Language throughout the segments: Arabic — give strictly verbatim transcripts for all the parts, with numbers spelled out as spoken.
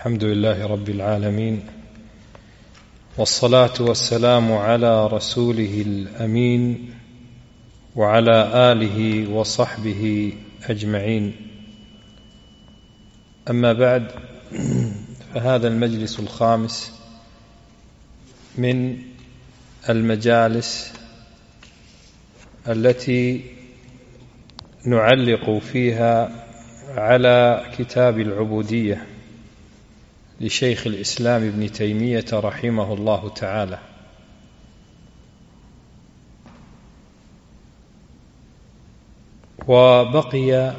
الحمد لله رب العالمين، والصلاة والسلام على رسوله الأمين وعلى آله وصحبه أجمعين. أما بعد، فهذا المجلس الخامس من المجالس التي نعلق فيها على كتاب العبودية لشيخ الإسلام ابن تيمية رحمه الله تعالى. وبقي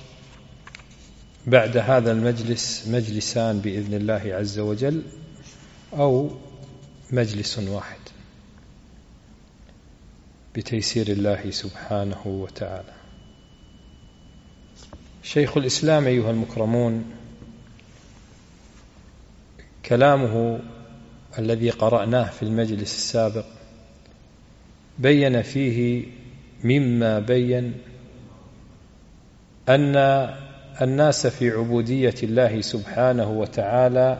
بعد هذا المجلس مجلسان بإذن الله عز وجل، أو مجلس واحد بتيسير الله سبحانه وتعالى. شيخ الإسلام أيها المكرمون، كلامه الذي قرأناه في المجلس السابق بين فيه مما بين أن الناس في عبودية الله سبحانه وتعالى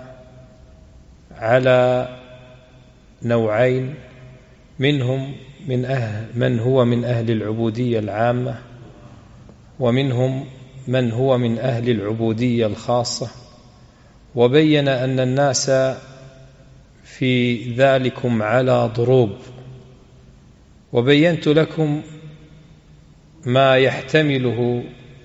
على نوعين، منهم من أهل من هو من أهل العبودية العامة، ومنهم من هو من أهل العبودية الخاصة. وبين أن الناس في ذلكم على ضروب، وبينت لكم ما يحتمله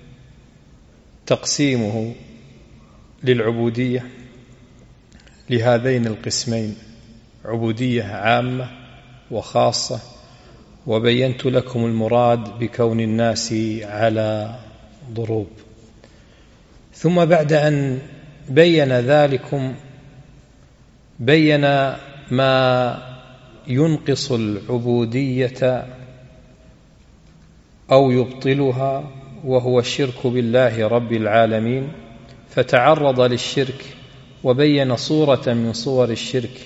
تقسيمه للعبودية لهذين القسمين، عبودية عامة وخاصة. وبينت لكم المراد بكون الناس على ضروب. ثم بعد أن بين ذلكم بين ما ينقص العبودية أو يبطلها، وهو الشرك بالله رب العالمين، فتعرض للشرك وبين صورة من صور الشرك،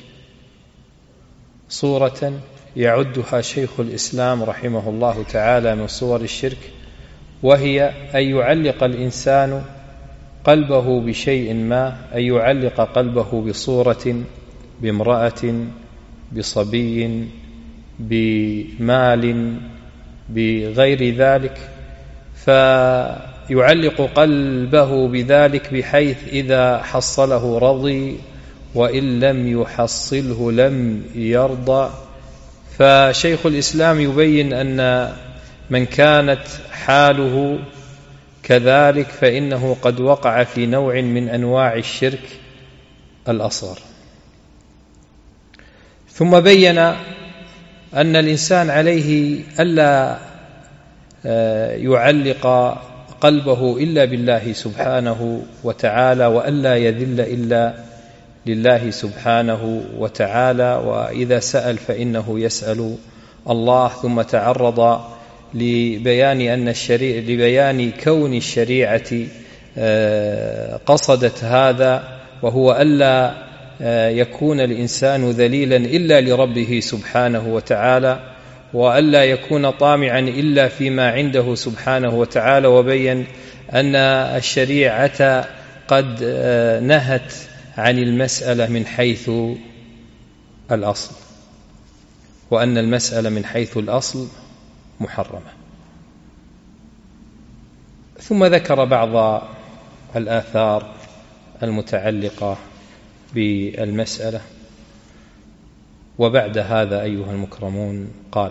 صورة يعدها شيخ الإسلام رحمه الله تعالى من صور الشرك، وهي أن يعلق الإنسان قلبه بشيء ما، أن يعلق قلبه بصورة، بامرأة، بصبي، بمال، بغير ذلك، فيعلق قلبه بذلك بحيث إذا حصله رضي، وإن لم يحصله لم يرضى. فشيخ الإسلام يبين أن من كانت حاله كذلك فإنه قد وقع في نوع من أنواع الشرك الأصغر. ثم بين أن الإنسان عليه ألا يعلق قلبه إلا بالله سبحانه وتعالى، وألا يذل إلا لله سبحانه وتعالى، وإذا سأل فإنه يسأل الله. ثم تعرض لبيان أن الشريعة لبيان كون الشريعة قصدت هذا، وهو ألا يكون الإنسان ذليلا إلا لربه سبحانه وتعالى، وألا يكون طامعا إلا فيما عنده سبحانه وتعالى. وبين أن الشريعة قد نهت عن المسألة من حيث الأصل، وأن المسألة من حيث الأصل محرمة. ثم ذكر بعض الآثار المتعلقة بالمسألة. وبعد هذا أيها المكرمون قال: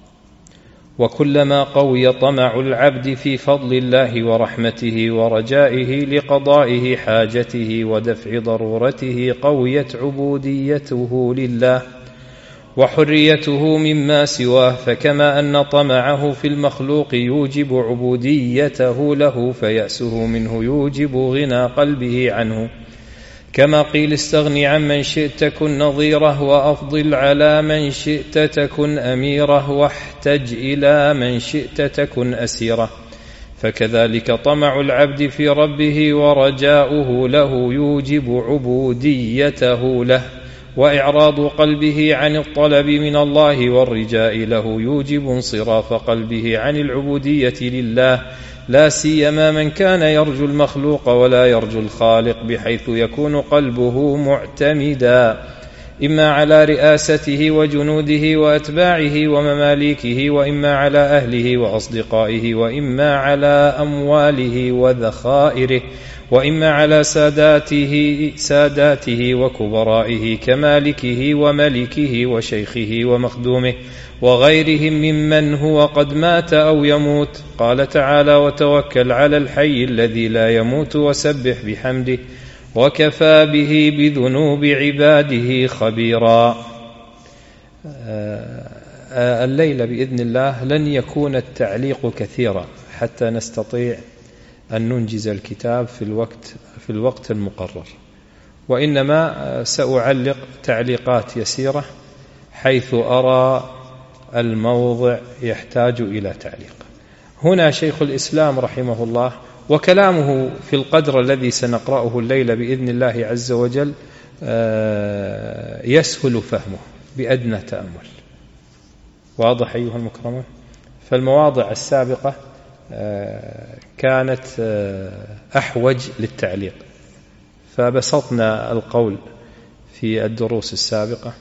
وكلما قوي طمع العبد في فضل الله ورحمته ورجائه لقضائه حاجته ودفع ضرورته قويت عبوديته لله وحريته مما سواه. فكما أن طمعه في المخلوق يوجب عبوديته له، فيأسه منه يوجب غنى قلبه عنه. كما قيل: استغني عن من شئت كن نظيره، وأفضل على من شئت تكن أميره، واحتج إلى من شئت تكن أسيره. فكذلك طمع العبد في ربه ورجاؤه له يوجب عبوديته له، وإعراض قلبه عن الطلب من الله والرجاء له يوجب انصراف قلبه عن العبودية لله، لا سيما من كان يرجو المخلوق ولا يرجو الخالق، بحيث يكون قلبه معتمدا إما على رئاسته وجنوده وأتباعه ومماليكه، وإما على أهله وأصدقائه، وإما على أمواله وذخائره، وإما على ساداته ساداته وكبرائه كمالكه وملكه وشيخه ومخدومه وغيرهم ممن هو قد مات أو يموت. قال تعالى: وتوكل على الحي الذي لا يموت وسبح بحمده وكفى به بذنوب عباده خبيرا. الليلة بإذن الله لن يكون التعليق كثيرا حتى نستطيع أن ننجز الكتاب في الوقت في الوقت المقرر، وإنما سأعلق تعليقات يسيرة حيث أرى الموضع يحتاج إلى تعليق. هنا شيخ الإسلام رحمه الله، وكلامه في القدر الذي سنقرأه الليلة بإذن الله عز وجل يسهل فهمه بأدنى تأمل. واضح أيها المكرمون؟ فالمواضع السابقة كانت أحوج للتعليق، فبسطنا القول في الدروس السابقة،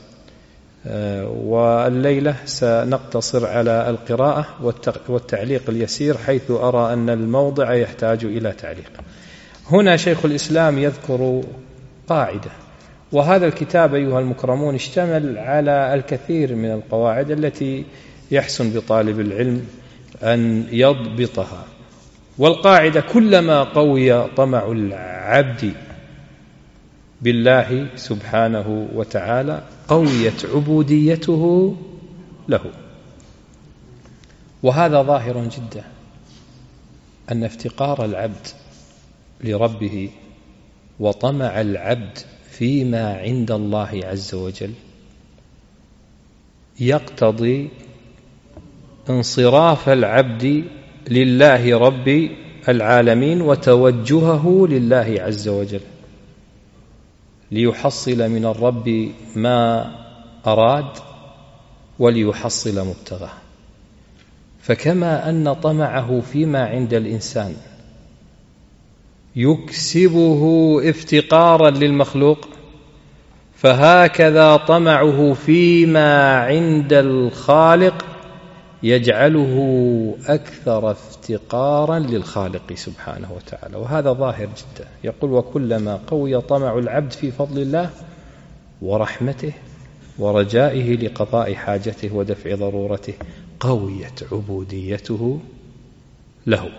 والليلة سنقتصر على القراءة والتعليق اليسير حيث أرى أن الموضع يحتاج إلى تعليق. هنا شيخ الإسلام يذكر قاعدة، وهذا الكتاب أيها المكرمون اشتمل على الكثير من القواعد التي يحسن بطالب العلم أن يضبطها. والقاعدة: كلما قوي طمع العبد بالله سبحانه وتعالى قويت عبوديته له. وهذا ظاهر جدا، أن افتقار العبد لربه وطمع العبد فيما عند الله عز وجل يقتضي انصراف العبد لله رب العالمين وتوجهه لله عز وجل ليحصل من الرب ما أراد وليحصل مبتغاه. فكما أن طمعه فيما عند الإنسان يكسبه افتقارا للمخلوق، فهكذا طمعه فيما عند الخالق يجعله أكثر افتقارا للخالق سبحانه وتعالى. وهذا ظاهر جدا. يقول: وكلما قوي طمع العبد في فضل الله ورحمته ورجائه لقضاء حاجته ودفع ضرورته قويت عبوديته له.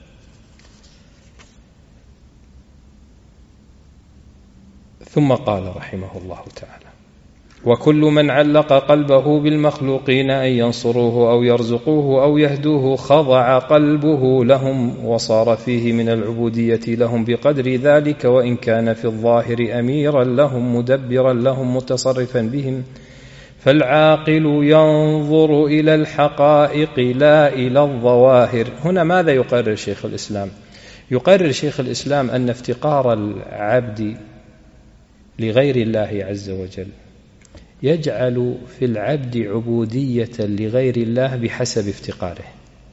ثم قال رحمه الله تعالى: وكل من علق قلبه بالمخلوقين أن ينصروه أو يرزقوه أو يهدوه خضع قلبه لهم وصار فيه من العبودية لهم بقدر ذلك، وإن كان في الظاهر أميرا لهم مدبرا لهم متصرفا بهم. فالعاقل ينظر إلى الحقائق لا إلى الظواهر. هنا ماذا يقرر شيخ الإسلام؟ يقرر شيخ الإسلام أن افتقار العبد لغير الله عز وجل يجعل في العبد عبودية لغير الله بحسب افتقاره.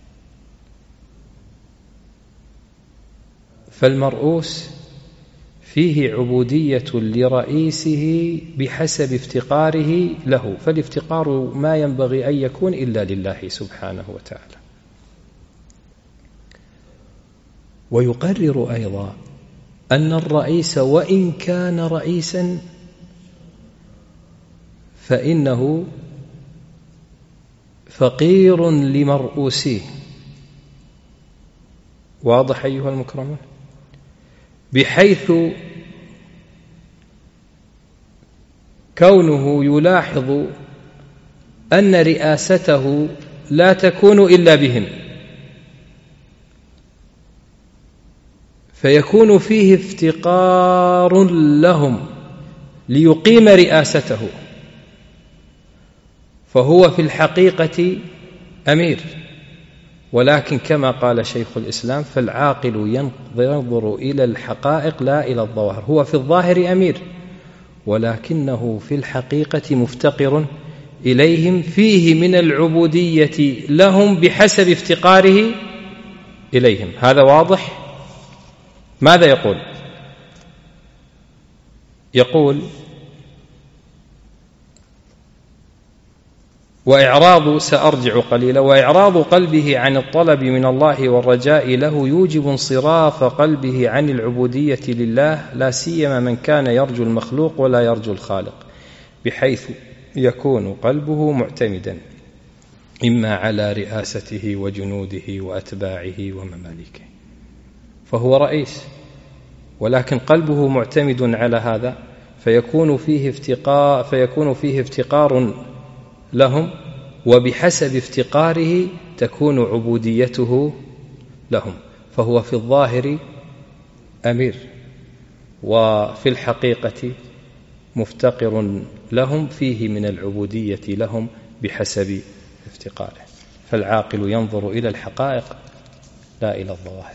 فالمرؤوس فيه عبودية لرئيسه بحسب افتقاره له، فالافتقار ما ينبغي أن يكون إلا لله سبحانه وتعالى. ويقرر أيضا أن الرئيس وإن كان رئيسا فإنه فقير لمرؤوسيه. واضح أيها المكرمون؟ بحيث كونه يلاحظ أن رئاسته لا تكون إلا بهم، فيكون فيه افتقار لهم ليقيم رئاسته، فهو في الحقيقة أمير. ولكن كما قال شيخ الإسلام: فالعاقل ينظر إلى الحقائق لا إلى الظواهر. هو في الظاهر أمير ولكنه في الحقيقة مفتقر إليهم، فيه من العبودية لهم بحسب افتقاره إليهم. هذا واضح. ماذا يقول؟ يقول: وإعراض سأرجع قليلا وإعراض قلبه عن الطلب من الله والرجاء له يوجب انصراف قلبه عن العبودية لله، لا سيما من كان يرجو المخلوق ولا يرجو الخالق، بحيث يكون قلبه معتمدا إما على رئاسته وجنوده وأتباعه ومماليكه، فهو رئيس ولكن قلبه معتمد على هذا، فيكون فيه افتقار فيكون فيه افتقار لهم، وبحسب افتقاره تكون عبوديته لهم، فهو في الظاهر أمير وفي الحقيقة مفتقر لهم، فيه من العبودية لهم بحسب افتقاره. فالعاقل ينظر إلى الحقائق لا إلى الظواهر.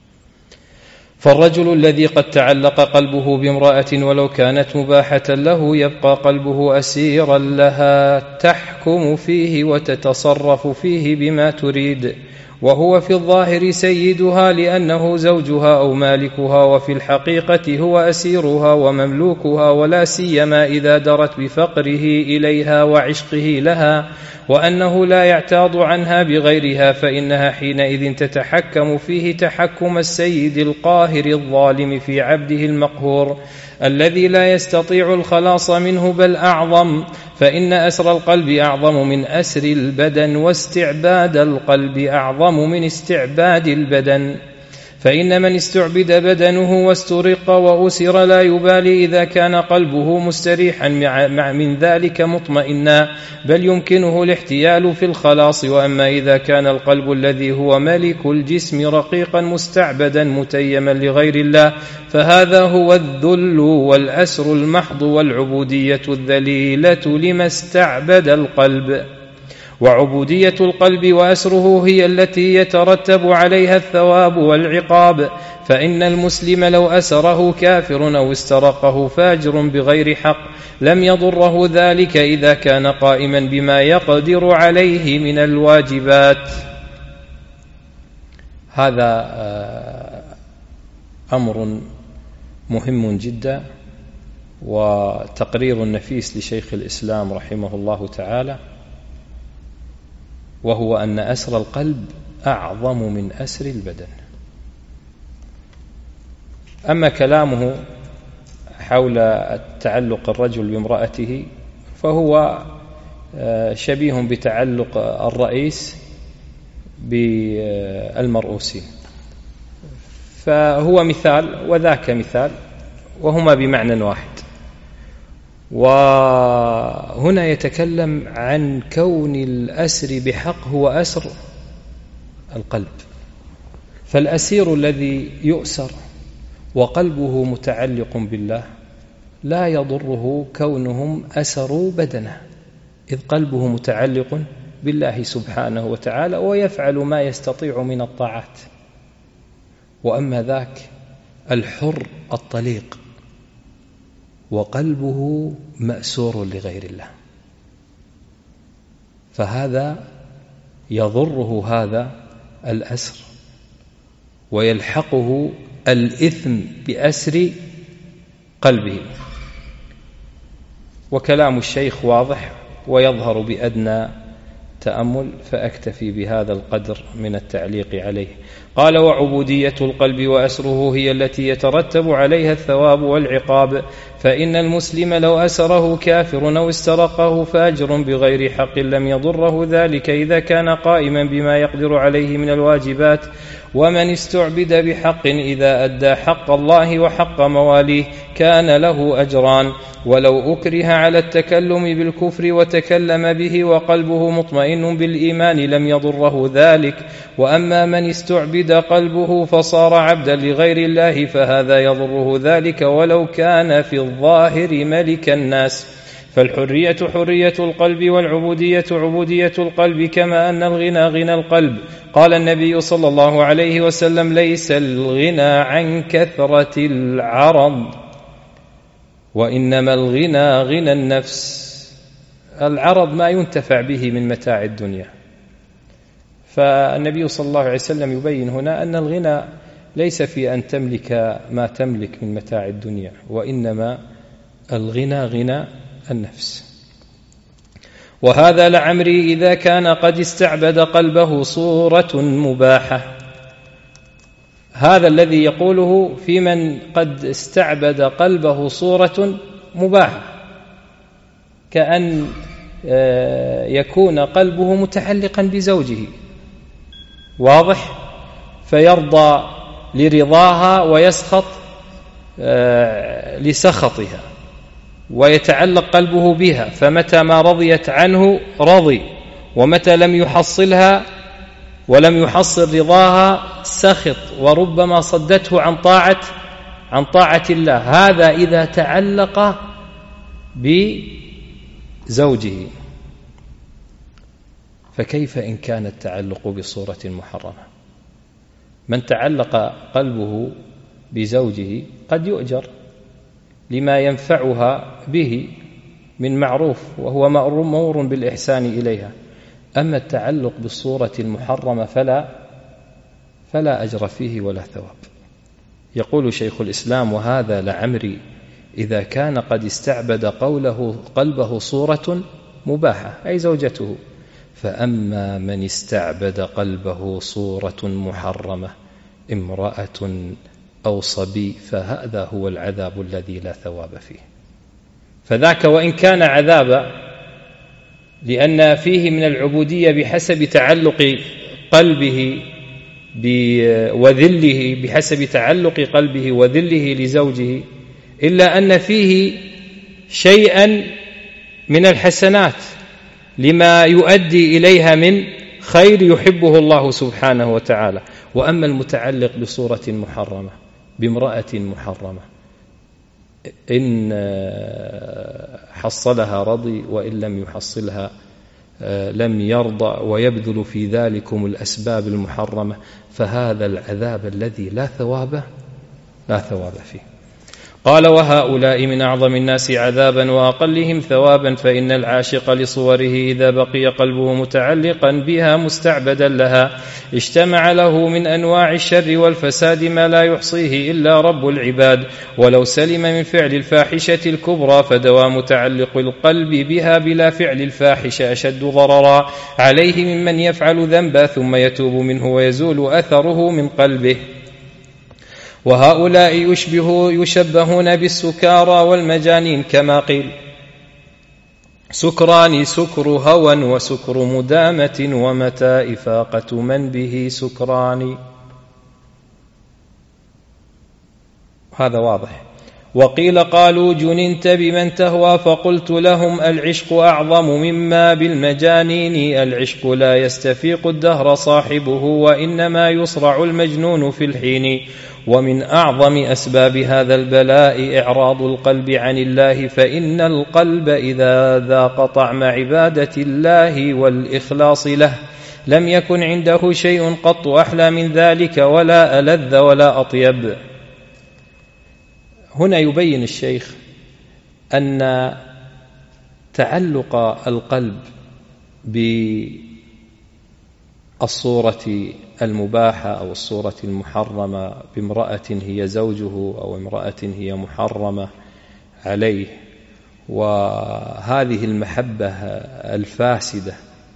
فالرجل الذي قد تعلق قلبه بامرأة ولو كانت مباحة له يبقى قلبه أسيرا لها، تحكم فيه وتتصرف فيه بما تريد، وهو في الظاهر سيدها لأنه زوجها أو مالكها، وفي الحقيقة هو أسيرها ومملوكها، ولا سيما إذا درت بفقره إليها وعشقه لها، وأنه لا يعتاض عنها بغيرها، فإنها حينئذ تتحكم فيه تحكم السيد القاهر الظالم في عبده المقهور الذي لا يستطيع الخلاص منه، بل أعظم، فإن أسر القلب أعظم من أسر البدن، واستعباد القلب أعظم من استعباد البدن، فإن من استعبد بدنه واسترق وأسر لا يبالي إذا كان قلبه مستريحا مع من ذلك مطمئنا، بل يمكنه الاحتيال في الخلاص. وأما إذا كان القلب الذي هو ملك الجسم رقيقا مستعبدا متيما لغير الله، فهذا هو الذل والأسر المحض والعبودية الذليلة لما استعبد القلب. وعبودية القلب وأسره هي التي يترتب عليها الثواب والعقاب، فإن المسلم لو أسره كافر أو استرقه فاجر بغير حق لم يضره ذلك إذا كان قائما بما يقدر عليه من الواجبات. هذا أمر مهم جدا وتقرير نفيس لشيخ الإسلام رحمه الله تعالى، وهو أن أسر القلب أعظم من أسر البدن. أما كلامه حول التعلق الرجل بامرأته فهو شبيه بتعلق الرئيس بالمرؤوسين، فهو مثال وذاك مثال وهما بمعنى واحد. وهنا يتكلم عن كون الأسر بحق هو أسر القلب، فالأسير الذي يؤسر وقلبه متعلق بالله لا يضره كونهم أسروا بدنه، إذ قلبه متعلق بالله سبحانه وتعالى ويفعل ما يستطيع من الطاعات. وأما ذاك الحر الطليق وقلبه مأسور لغير الله، فهذا يضره هذا الأسر ويلحقه الإثم بأسر قلبه. وكلام الشيخ واضح ويظهر بأدنى تأمل، فأكتفي بهذا القدر من التعليق عليه. قال: وعبودية القلب وأسره هي التي يترتب عليها الثواب والعقاب، فإن المسلم لو أسره كافر أو استرقه فاجر بغير حق لم يضره ذلك إذا كان قائما بما يقدر عليه من الواجبات. ومن استعبد بحق إذا أدى حق الله وحق مواليه كان له أجران، ولو أكره على التكلم بالكفر وتكلم به وقلبه مطمئن بالإيمان لم يضره ذلك. وأما من استعبد قلبه فصار عبدا لغير الله فهذا يضره ذلك ولو كان في الظاهر ملك الناس. فالحرية حرية القلب والعبودية عبودية القلب، كما أن الغنى غنى القلب. قال النبي صلى الله عليه وسلم: ليس الغنى عن كثرة العرض وإنما الغنى غنى النفس. العرض ما ينتفع به من متاع الدنيا، فالنبي صلى الله عليه وسلم يبين هنا أن الغنى ليس في أن تملك ما تملك من متاع الدنيا، وإنما الغنى غنى النفس. وهذا لعمري إذا كان قد استعبد قلبه صورة مباحة. هذا الذي يقوله في من قد استعبد قلبه صورة مباحة، كأن يكون قلبه متعلقا بزوجه، واضح، فيرضى لرضاها ويسخط لسخطها، ويتعلق قلبه بها، فمتى ما رضيت عنه رضي، ومتى لم يحصلها ولم يحصل رضاها سخط، وربما صدته عن طاعة عن طاعة الله. هذا إذا تعلق بزوجه، فكيف إن كان التعلق بصورة محرمة؟ من تعلق قلبه بزوجه قد يؤجر لما ينفعها به من معروف، وهو مأمور بالإحسان إليها. أما التعلق بالصورة المحرمة فلا فلا أجر فيه ولا ثواب. يقول شيخ الإسلام: وهذا لعمري إذا كان قد استعبد قوله قلبه صورة مباحة، أي زوجته. فأما من استعبد قلبه صورة محرمة، امرأة أو صبي، فهذا هو العذاب الذي لا ثواب فيه. فذاك وإن كان عذابا، لأن فيه من العبودية بحسب تعلق قلبه وذله، بحسب تعلق قلبه وذله لزوجه، إلا أن فيه شيئا من الحسنات لما يؤدي إليها من خير يحبه الله سبحانه وتعالى. وأما المتعلق بصورة محرمة بامرأة محرمة، إن حصلها رضي، وإن لم يحصلها لم يرضى، ويبذل في ذلكم الأسباب المحرمة، فهذا العذاب الذي لا ثواب لا ثواب فيه. قال: وهؤلاء من أعظم الناس عذابا وأقلهم ثوابا، فإن العاشق لصوره إذا بقي قلبه متعلقا بها مستعبدا لها اجتمع له من أنواع الشر والفساد ما لا يحصيه إلا رب العباد. ولو سلم من فعل الفاحشة الكبرى فدوام تعلق القلب بها بلا فعل الفاحشة أشد ضررا عليه ممن يفعل ذنبا ثم يتوب منه ويزول أثره من قلبه. وهؤلاء يشبه يشبهون بالسكارى والمجانين، كما قيل: سكران سكر هوى وسكر مدامة، ومتى إفاقة من به سكران. هذا واضح. وقيل: قالوا جننت بمن تهوى، فقلت لهم: العشق أعظم مما بالمجانين، العشق لا يستفيق الدهر صاحبه، وإنما يصرع المجنون في الحين. ومن أعظم أسباب هذا البلاء إعراض القلب عن الله، فإن القلب إذا ذاق طعم عبادة الله والإخلاص له لم يكن عنده شيء قط أحلى من ذلك، ولا ألذ ولا أطيب. هنا يبين الشيخ أن تعلق القلب بالصورة المباحة أو الصورة المحرمة بامرأة هي زوجه أو امرأة هي محرمة عليه، وهذه المحبة الفاسدة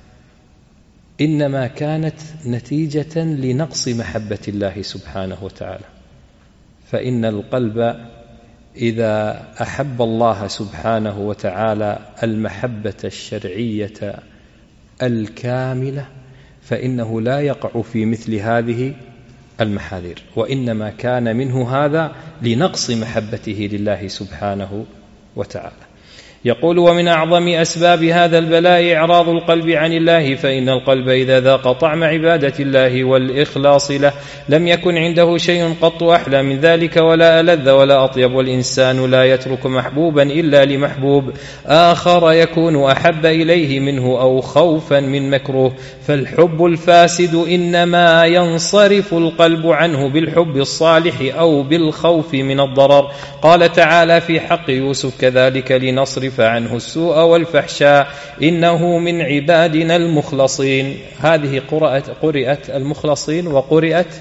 إنما كانت نتيجة لنقص محبة الله سبحانه وتعالى. فإن القلب إذا أحب الله سبحانه وتعالى المحبة الشرعية الكاملة فإنه لا يقع في مثل هذه المحاذير، وإنما كان منه هذا لنقص محبته لله سبحانه وتعالى. يقول: ومن أعظم أسباب هذا البلاء إعراض القلب عن الله، فإن القلب إذا ذاق طعم عبادة الله والإخلاص له لم يكن عنده شيء قط أحلى من ذلك، ولا ألذ ولا أطيب. والإنسان لا يترك محبوبا إلا لمحبوب آخر يكون أحب إليه منه أو خوفا من مكروه. فالحب الفاسد إنما ينصرف القلب عنه بالحب الصالح أو بالخوف من الضرر. قال تعالى في حق يوسف: كذلك لنصرف لنصرف عنه السوء والفحشاء إنه من عبادنا المخلصين. هذه قرأت, قرأت المخلصين وقرأت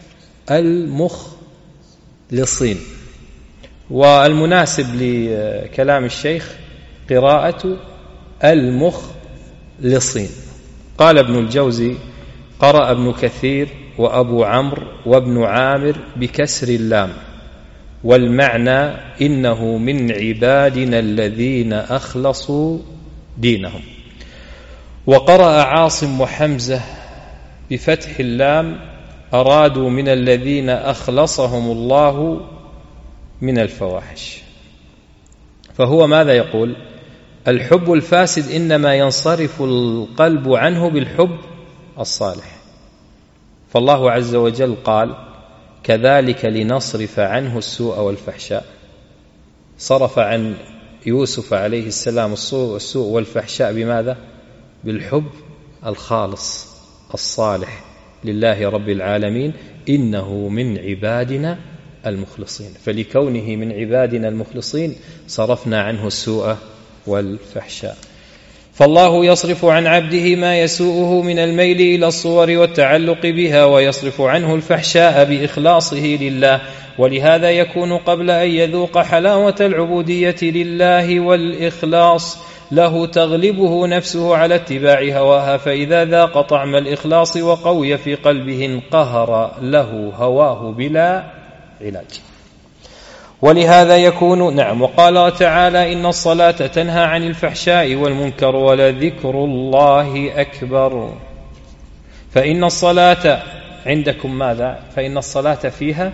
المخلصين، والمناسب لكلام الشيخ قراءة المخلصين. قال ابن الجوزي: قرأ ابن كثير وأبو عمرو وابن عامر بكسر اللام، والمعنى إنه من عبادنا الذين أخلصوا دينهم. وقرأ عاصم وحمزة بفتح اللام: أرادوا من الذين أخلصهم الله من الفواحش. فهو ماذا يقول؟ الحب الفاسد إنما ينصرف القلب عنه بالحب الصالح. فالله عز وجل قال: كذلك لنصرف عنه السوء والفحشاء. صرف عن يوسف عليه السلام السوء والفحشاء بماذا؟ بالحب الخالص الصالح لله رب العالمين، إنه من عبادنا المخلصين. فلكونه من عبادنا المخلصين صرفنا عنه السوء والفحشاء. فالله يصرف عن عبده ما يسوءه من الميل إلى الصور والتعلق بها، ويصرف عنه الفحشاء بإخلاصه لله. ولهذا يكون قبل أن يذوق حلاوة العبودية لله والإخلاص له تغلبه نفسه على اتباع هواها، فإذا ذاق طعم الإخلاص وقوي في قلبه انقهر له هواه بلا علاج. ولهذا يكون نعم. وقال تعالى: إن الصلاة تنهى عن الفحشاء والمنكر ولذكر الله أكبر. فإن الصلاة عندكم ماذا؟ فإن الصلاة فيها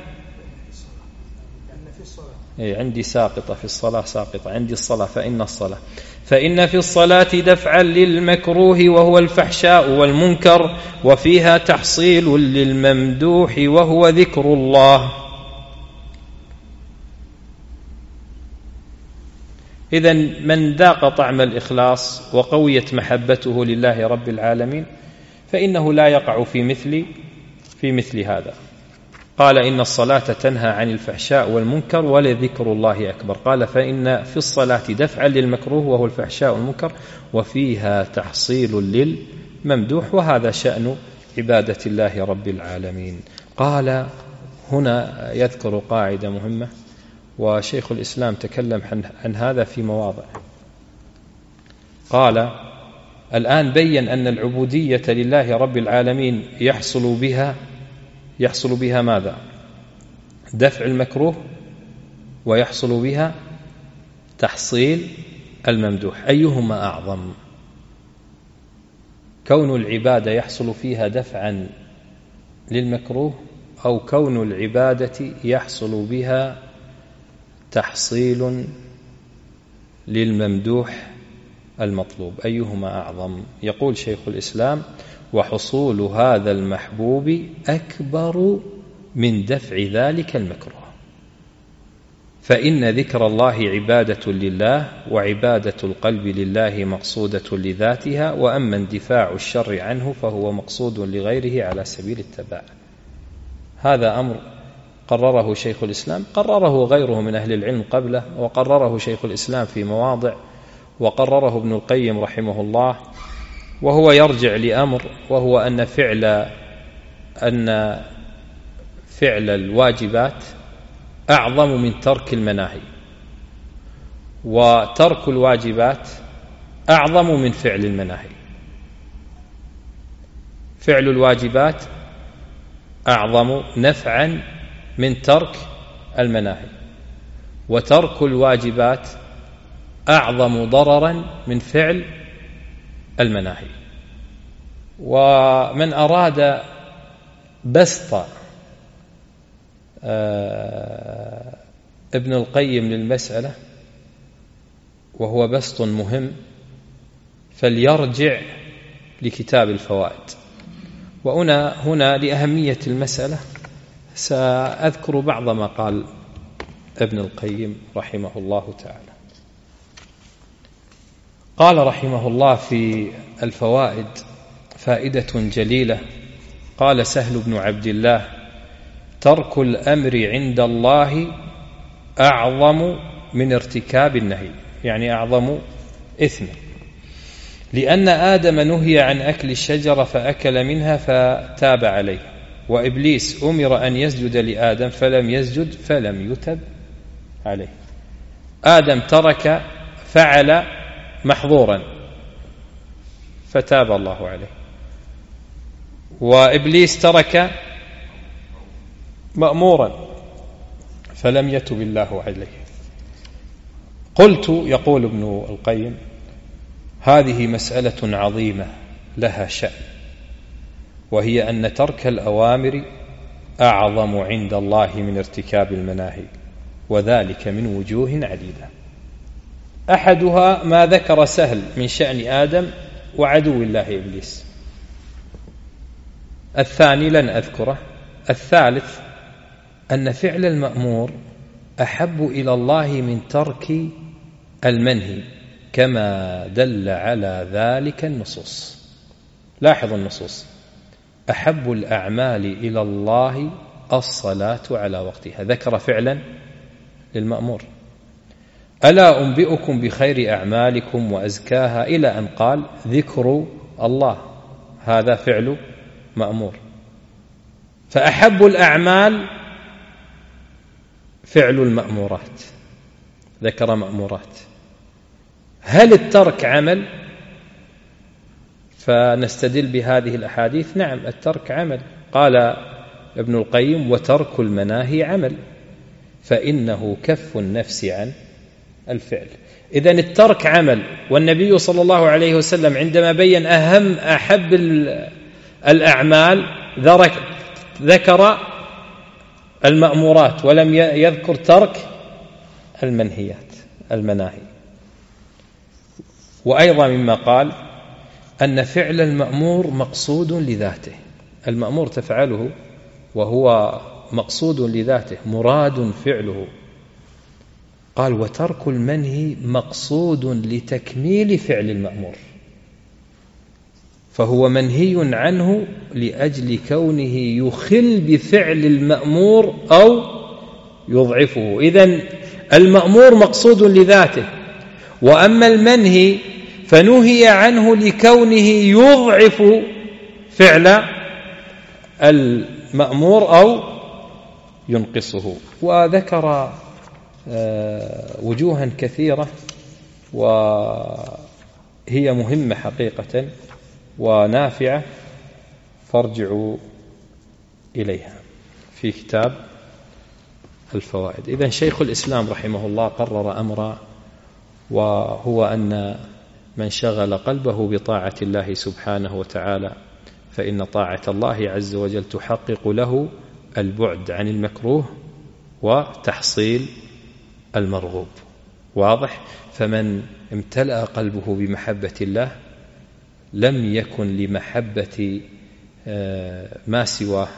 إيه عندي ساقطة، في الصلاة ساقطة، عندي الصلاة فإن الصلاة فإن في الصلاة دفعا للمكروه وهو الفحشاء والمنكر، وفيها تحصيل للممدوح وهو ذكر الله. إذن من ذاق طعم الإخلاص وقويت محبته لله رب العالمين فإنه لا يقع في مثل في مثل هذا. قال: إن الصلاة تنهى عن الفحشاء والمنكر ولذكر الله أكبر. قال: فإن في الصلاة دفعا للمكروه وهو الفحشاء والمنكر، وفيها تحصيل للممدوح، وهذا شأن عبادة الله رب العالمين. قال هنا يذكر قاعدة مهمة، وشيخ الإسلام تكلم عن هذا في مواضع. قال: الآن بين أن العبودية لله رب العالمين يحصل بها يحصل بها ماذا؟ دفع المكروه، ويحصل بها تحصيل الممدوح. أيهما أعظم؟ كون العبادة يحصل فيها دفعا للمكروه، أو كون العبادة يحصل بها تحصيل للممدوح المطلوب؟ أيهما أعظم؟ يقول شيخ الإسلام: وحصول هذا المحبوب أكبر من دفع ذلك المكروه، فإن ذكر الله عبادة لله، وعبادة القلب لله مقصودة لذاتها، وأما اندفاع الشر عنه فهو مقصود لغيره على سبيل التبع. هذا أمر قرره شيخ الإسلام، قرره غيره من أهل العلم قبله، وقرره شيخ الإسلام في مواضع، وقرره ابن القيم رحمه الله. وهو يرجع لأمر، وهو أن فعل أن فعل الواجبات أعظم من ترك المناهي، وترك الواجبات أعظم من فعل المناهي. فعل الواجبات أعظم نفعا من ترك المناهي، وترك الواجبات أعظم ضررا من فعل المناهي. ومن أراد بسط ابن القيم للمسألة، وهو بسط مهم، فليرجع لكتاب الفوائد. وهنا هنا لأهمية المسألة سأذكر بعض ما قال ابن القيم رحمه الله تعالى. قال رحمه الله في الفوائد فائدة جليلة. قال سهل بن عبد الله: ترك الأمر عند الله أعظم من ارتكاب النهي. يعني أعظم إثما، لأن آدم نهي عن أكل الشجرة فأكل منها فتاب عليه، وإبليس أمر أن يسجد لآدم فلم يسجد فلم يتب عليه. آدم ترك فعل محظورا فتاب الله عليه، وإبليس ترك مأمورا فلم يتب الله عليه. قلت، يقول ابن القيم: هذه مسألة عظيمة لها شأن، وهي أن ترك الأوامر أعظم عند الله من ارتكاب المناهي، وذلك من وجوه عديدة. أحدها ما ذكر سهل من شأن آدم وعدو الله إبليس. الثاني لن أذكره. الثالث أن فعل المأمور أحب إلى الله من ترك المنهي، كما دل على ذلك النصوص. لاحظ النصوص: أحب الأعمال إلى الله الصلاة على وقتها، ذكر فعلا للمأمور. ألا أنبئكم بخير أعمالكم وأزكاها، إلى أن قال ذكر الله، هذا فعل مأمور. فأحب الأعمال فعل المأمورات، ذكر مأمورات. هل الترك عمل؟ فنستدل بهذه الأحاديث: نعم، الترك عمل. قال ابن القيم: وترك المناهي عمل، فإنه كف النفس عن الفعل. إذن الترك عمل، والنبي صلى الله عليه وسلم عندما بين أهم أحب الأعمال ذكر المأمورات ولم يذكر ترك المنهيات المناهي. وأيضا مما قال أن فعل المأمور مقصود لذاته، المأمور تفعله وهو مقصود لذاته، مراد فعله. قال: وترك المنهي مقصود لتكميل فعل المأمور، فهو منهي عنه لأجل كونه يخل بفعل المأمور أو يضعفه. إذن المأمور مقصود لذاته، وأما المنهي فنهي عنه لكونه يضعف فعل المأمور أو ينقصه. وذكر وجوها كثيرة وهي مهمة حقيقة ونافعة، فارجعوا إليها في كتاب الفوائد. إذن شيخ الإسلام رحمه الله قرر أمرا، وهو أن من شغل قلبه بطاعة الله سبحانه وتعالى فإن طاعة الله عز وجل تحقق له البعد عن المكروه وتحصيل المرغوب. واضح؟ فمن امتلأ قلبه بمحبة الله لم يكن لمحبة ما سواه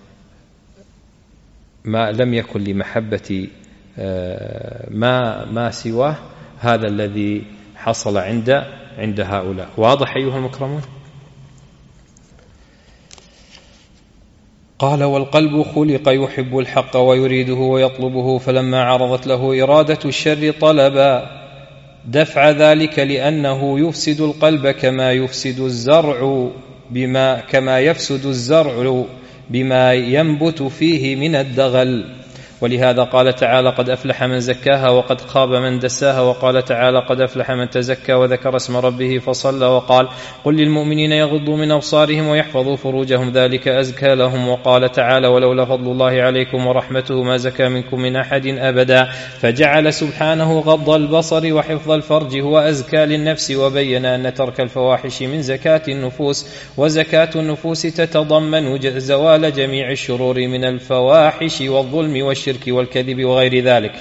ما لم يكن لمحبة ما ما سواه هذا الذي حصل عند عند هؤلاء. واضح أيها المكرمون؟ قال: والقلب خلق يحب الحق ويريده ويطلبه، فلما عرضت له إرادة الشر طلب دفع ذلك، لأنه يفسد القلب كما يفسد الزرع بما كما يفسد الزرع بما ينبت فيه من الدغل. ولهذا قال تعالى: قد أفلح من زكاها وقد خاب من دساها. وقال تعالى: قد أفلح من تزكى وذكر اسم ربه فصلى. وقال: قل للمؤمنين يغضوا من أبصارهم ويحفظوا فروجهم ذلك أزكى لهم. وقال تعالى: ولولا فضل الله عليكم ورحمته ما زكى منكم من أحد أبدا. فجعل سبحانه غض البصر وحفظ الفرج هو أزكى للنفس، وبين أن ترك الفواحش من زكاة النفوس، وزكاة النفوس تتضمن زوال جميع الشرور من الفواحش والظلم والشرك والكذب وغير ذلك.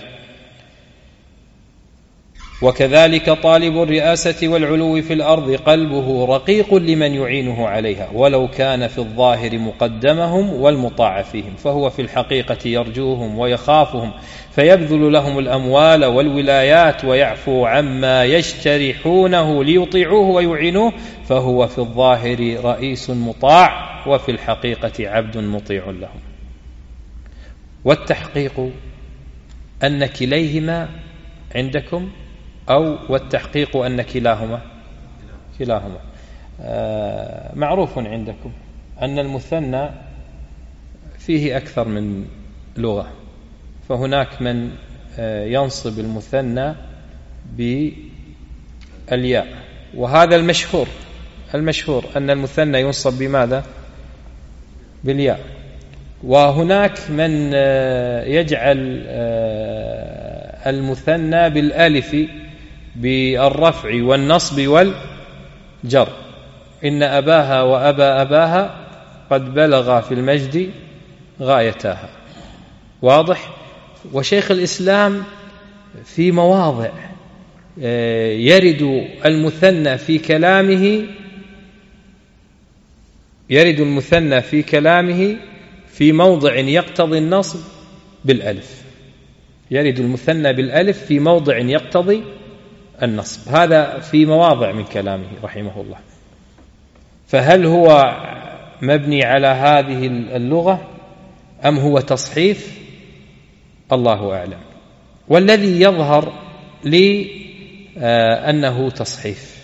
وكذلك طالب الرئاسة والعلو في الأرض قلبه رقيق لمن يعينه عليها، ولو كان في الظاهر مقدمهم والمطاع فيهم، فهو في الحقيقة يرجوهم ويخافهم، فيبذل لهم الأموال والولايات ويعفو عما يجترحونه ليطيعوه ويعينوه، فهو في الظاهر رئيس مطاع، وفي الحقيقة عبد مطيع لهم. والتحقيق أن كليهما عندكم أو والتحقيق أن كلاهما كلاهما معروف عندكم أن المثنى فيه أكثر من لغة، فهناك من ينصب المثنى بالياء، وهذا المشهور المشهور أن المثنى ينصب بماذا؟ بالياء. وهناك من يجعل المثنى بالالف بالرفع والنصب والجر، إن أباها وأبا أباها قد بلغا في المجد غايتاها. واضح؟ وشيخ الإسلام في مواضع يرد المثنى في كلامه يرد المثنى في كلامه في موضع يقتضي النصب بالألف، يرد المثنى بالألف في موضع يقتضي النصب، هذا في مواضع من كلامه رحمه الله. فهل هو مبني على هذه اللغة أم هو تصحيف؟ الله أعلم. والذي يظهر لي أنه تصحيف.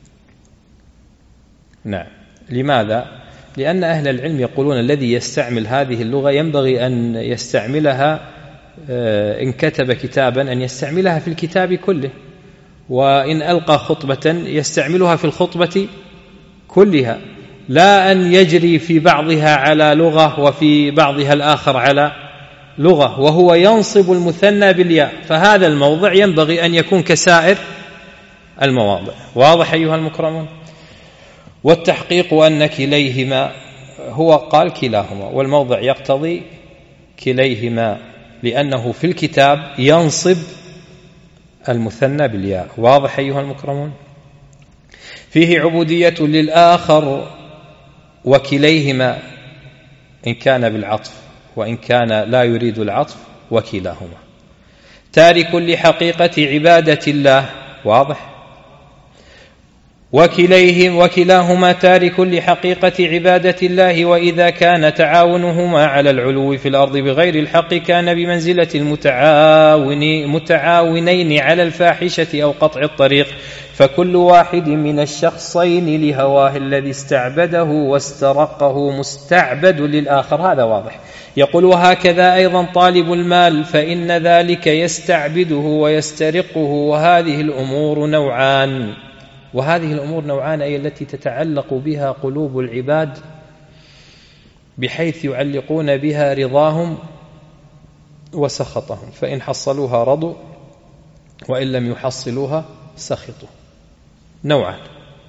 نعم. لماذا؟ لأن أهل العلم يقولون الذي يستعمل هذه اللغة ينبغي أن يستعملها إن كتب كتابا أن يستعملها في الكتاب كله، وإن ألقى خطبة يستعملها في الخطبة كلها، لا أن يجري في بعضها على لغة وفي بعضها الآخر على لغة، وهو ينصب المثنى بالياء، فهذا الموضع ينبغي أن يكون كسائر المواضع. واضح أيها المكرمون؟ والتحقيق أن كليهما، هو قال كلاهما، والموضع يقتضي كليهما لأنه في الكتاب ينصب المثنى بالياء. واضح أيها المكرمون؟ فيه عبودية للآخر وكليهما إن كان بالعطف، وإن كان لا يريد العطف وكلاهما. تارك لحقيقة عبادة الله. واضح؟ وكليهم وكلاهما تارك لحقيقة عبادة الله، وإذا كان تعاونهما على العلو في الأرض بغير الحق كان بمنزلة المتعاون متعاونين على الفاحشة أو قطع الطريق، فكل واحد من الشخصين لهواه الذي استعبده واسترقه مستعبد للآخر. هذا واضح. يقول وهكذا أيضا طالب المال، فإن ذلك يستعبده ويسترقه، وهذه الأمور نوعان وهذه الأمور نوعان أي التي تتعلق بها قلوب العباد بحيث يعلقون بها رضاهم وسخطهم، فإن حصلوها رضوا وإن لم يحصلوها سخطوا. نوعان،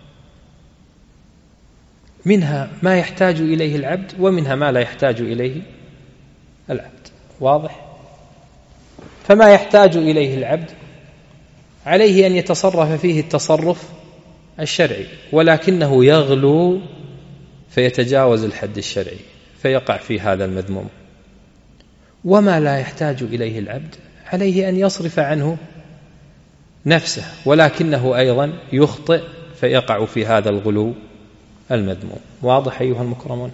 منها ما يحتاج إليه العبد ومنها ما لا يحتاج إليه العبد. واضح؟ فما يحتاج إليه العبد عليه أن يتصرف فيه التصرف الشرعي، ولكنه يغلو فيتجاوز الحد الشرعي فيقع في هذا المذموم. وما لا يحتاج إليه العبد عليه أن يصرف عنه نفسه، ولكنه أيضا يخطئ فيقع في هذا الغلو المذموم. واضح أيها المكرمون؟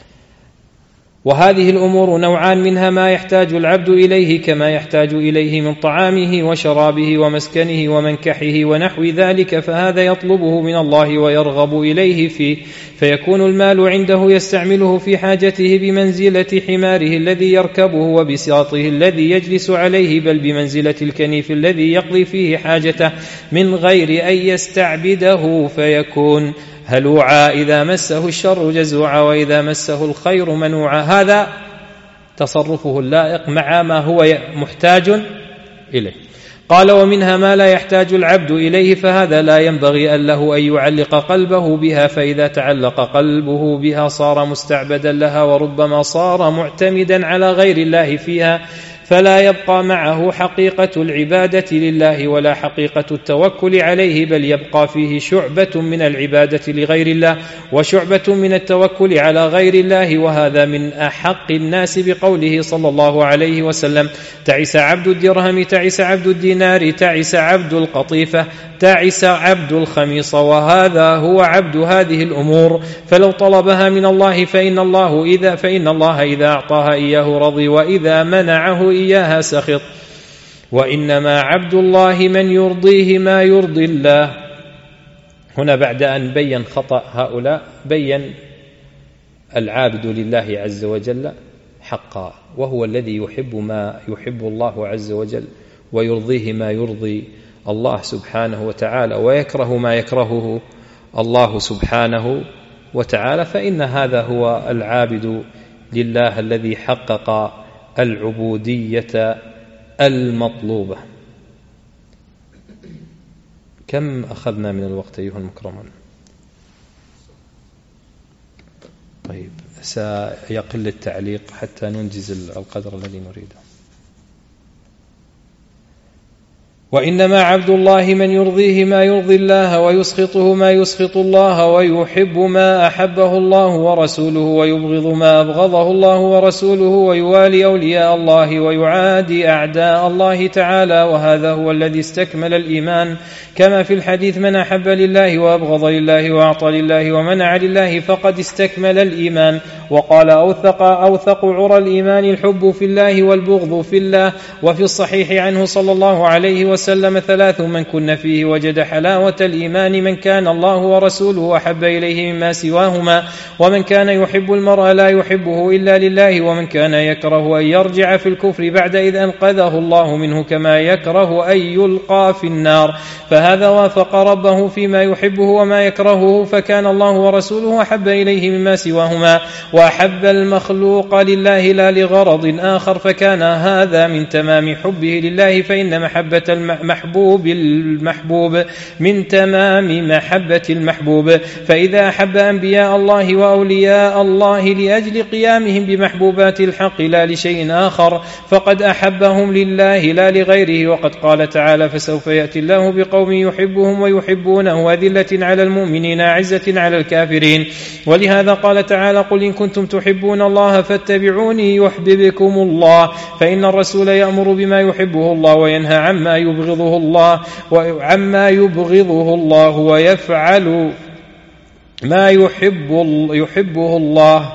وهذه الأمور نوعان، منها ما يحتاج العبد إليه كما يحتاج إليه من طعامه وشرابه ومسكنه ومنكحه ونحو ذلك، فهذا يطلبه من الله ويرغب إليه فيه، فيكون المال عنده يستعمله في حاجته بمنزلة حماره الذي يركبه وبساطه الذي يجلس عليه، بل بمنزلة الكنيف الذي يقضي فيه حاجته من غير أن يستعبده، فيكون هلوعا إذا مسه الشر جزوعا وإذا مسه الخير منوعا. هذا تصرفه اللائق مع ما هو محتاج إليه. قال ومنها ما لا يحتاج العبد إليه، فهذا لا ينبغي أن له أن يعلق قلبه بها، فإذا تعلق قلبه بها صار مستعبدا لها، وربما صار معتمدا على غير الله فيها، فلا يبقى معه حقيقة العبادة لله ولا حقيقة التوكل عليه، بل يبقى فيه شعبة من العبادة لغير الله وشعبة من التوكل على غير الله. وهذا من أحق الناس بقوله صلى الله عليه وسلم: تعس عبد الدرهم، تعس عبد الدينار، تعس عبد القطيفة، تعس عبد الخميصة. وهذا هو عبد هذه الأمور، فلو طلبها من الله فإن الله إذا فإن الله إذا أعطاها إياه رضي، وإذا منعه إياها سخط. وإنما عبد الله من يرضيه ما يرضي الله. هنا بعد أن بين خطأ هؤلاء بين العابد لله عز وجل حقا، وهو الذي يحب ما يحب الله عز وجل ويرضيه ما يرضي الله سبحانه وتعالى ويكره ما يكرهه الله سبحانه وتعالى، فإن هذا هو العابد لله الذي حقق العبودية المطلوبة. كم أخذنا من الوقت أيها المكرمون؟ طيب سيقل التعليق حتى ننجز القدر الذي نريده. وإنما عبد الله من يرضيه ما يرضي الله ويسخطه ما يسخط الله ويحب ما أحبه الله ورسوله ويبغض ما أبغضه الله ورسوله ويوالي أولياء الله ويعادي أعداء الله تعالى، وهذا هو الذي استكمل الإيمان، كما في الحديث: من أحب لله وأبغض لله وأعطى لله ومنع لله فقد استكمل الإيمان. وقال: أوثق أوثق عرى الإيمان الحب في الله والبغض في الله. وفي الصحيح عنه صلى الله عليه وسلم: ثلاث من كن فيه وجد حلاوة الإيمان: من كان الله ورسوله أحب إليه مما سواهما، ومن كان يحب المرء لا يحبه إلا لله، ومن كان يكره أن يرجع في الكفر بعد إذ أنقذه الله منه، كما يكره أن يلقى في النار. فهذا وافق ربه فيما يحبه وما يكرهه، فكان الله ورسوله أحب إليه مما سواهما، وأحب المخلوق لله لا لغرض آخر، فكان هذا من تمام حبه لله، فإن محبة المحبوب المحبوب من تمام محبة المحبوب. فإذا أحب أنبياء الله وأولياء الله لأجل قيامهم بمحبوبات الحق لا لشيء آخر، فقد أحبهم لله لا لغيره. وقد قال تعالى: فسوف يأتي الله بقوم يحبهم ويحبونه أذلة على المؤمنين أعزة على الكافرين. ولهذا قال تعالى: قل إن كنتم تحبون الله فاتبعوني يحببكم الله. فإن الرسول يأمر بما يحبه الله وينهى عما يبغضه الله وعما يبغضه الله، ويفعل ما يحب يحبه الله،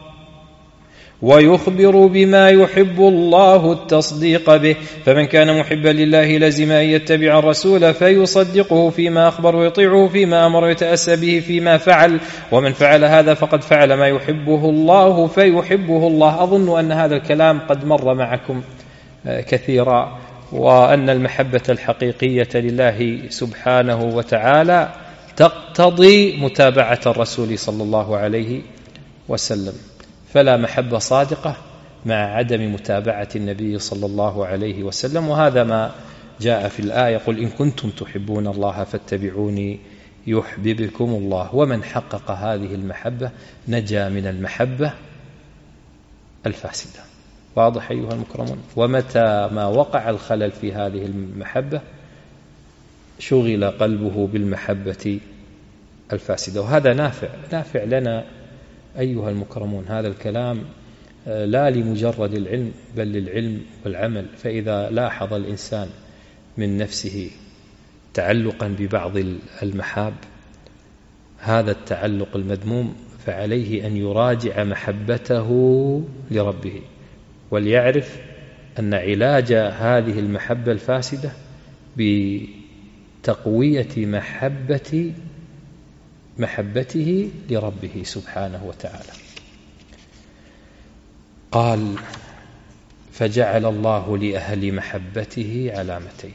ويخبر بما يحب الله التصديق به. فمن كان محبا لله لزم أن يتبع الرسول فيصدقه فيما أخبر ويطيعه فيما أمر ويتأسى به فيما فعل، ومن فعل هذا فقد فعل ما يحبه الله فيحبه الله. أظن أن هذا الكلام قد مر معكم كثيرا، وأن المحبة الحقيقية لله سبحانه وتعالى تقتضي متابعة الرسول صلى الله عليه وسلم، فلا محبة صادقة مع عدم متابعة النبي صلى الله عليه وسلم. وهذا ما جاء في الآية: قل إن كنتم تحبون الله فاتبعوني يحببكم الله. ومن حقق هذه المحبة نجا من المحبة الفاسدة. واضح أيها المكرمون؟ ومتى ما وقع الخلل في هذه المحبة شغل قلبه بالمحبة الفاسدة. وهذا نافع نافع لنا أيها المكرمون. هذا الكلام لا لمجرد العلم بل للعلم والعمل. فإذا لاحظ الإنسان من نفسه تعلقا ببعض المحاب، هذا التعلق المذموم، فعليه أن يراجع محبته لربه، وليعرف أن علاج هذه المحبة الفاسدة بتقوية محبة محبته لربه سبحانه وتعالى. قال: فجعل الله لأهل محبته علامتين: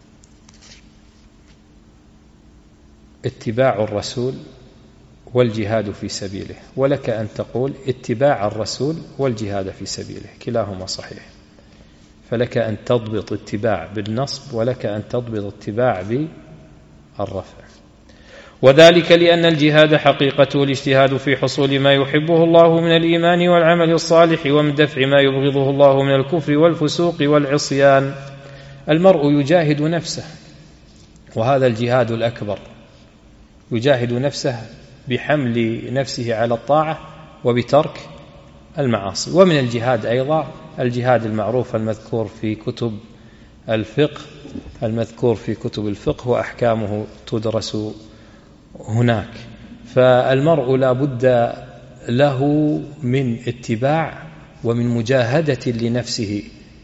اتباع الرسول والجهاد في سبيله. ولك أن تقول اتباع الرسول والجهاد في سبيله، كلاهما صحيح، فلك أن تضبط اتباع بالنصب ولك أن تضبط اتباع بالرفع. وذلك لأن الجهاد حقيقته الاجتهاد في حصول ما يحبه الله من الإيمان والعمل الصالح، ومن دفع ما يبغضه الله من الكفر والفسوق والعصيان. المرء يجاهد نفسه، وهذا الجهاد الأكبر، يجاهد نفسه بحمل نفسه على الطاعة وبترك المعاصي. ومن الجهاد أيضا الجهاد المعروف المذكور في كتب الفقه المذكور في كتب الفقه وأحكامه تدرس هناك. فالمرء لا بد له من اتباع ومن مجاهدة لنفسه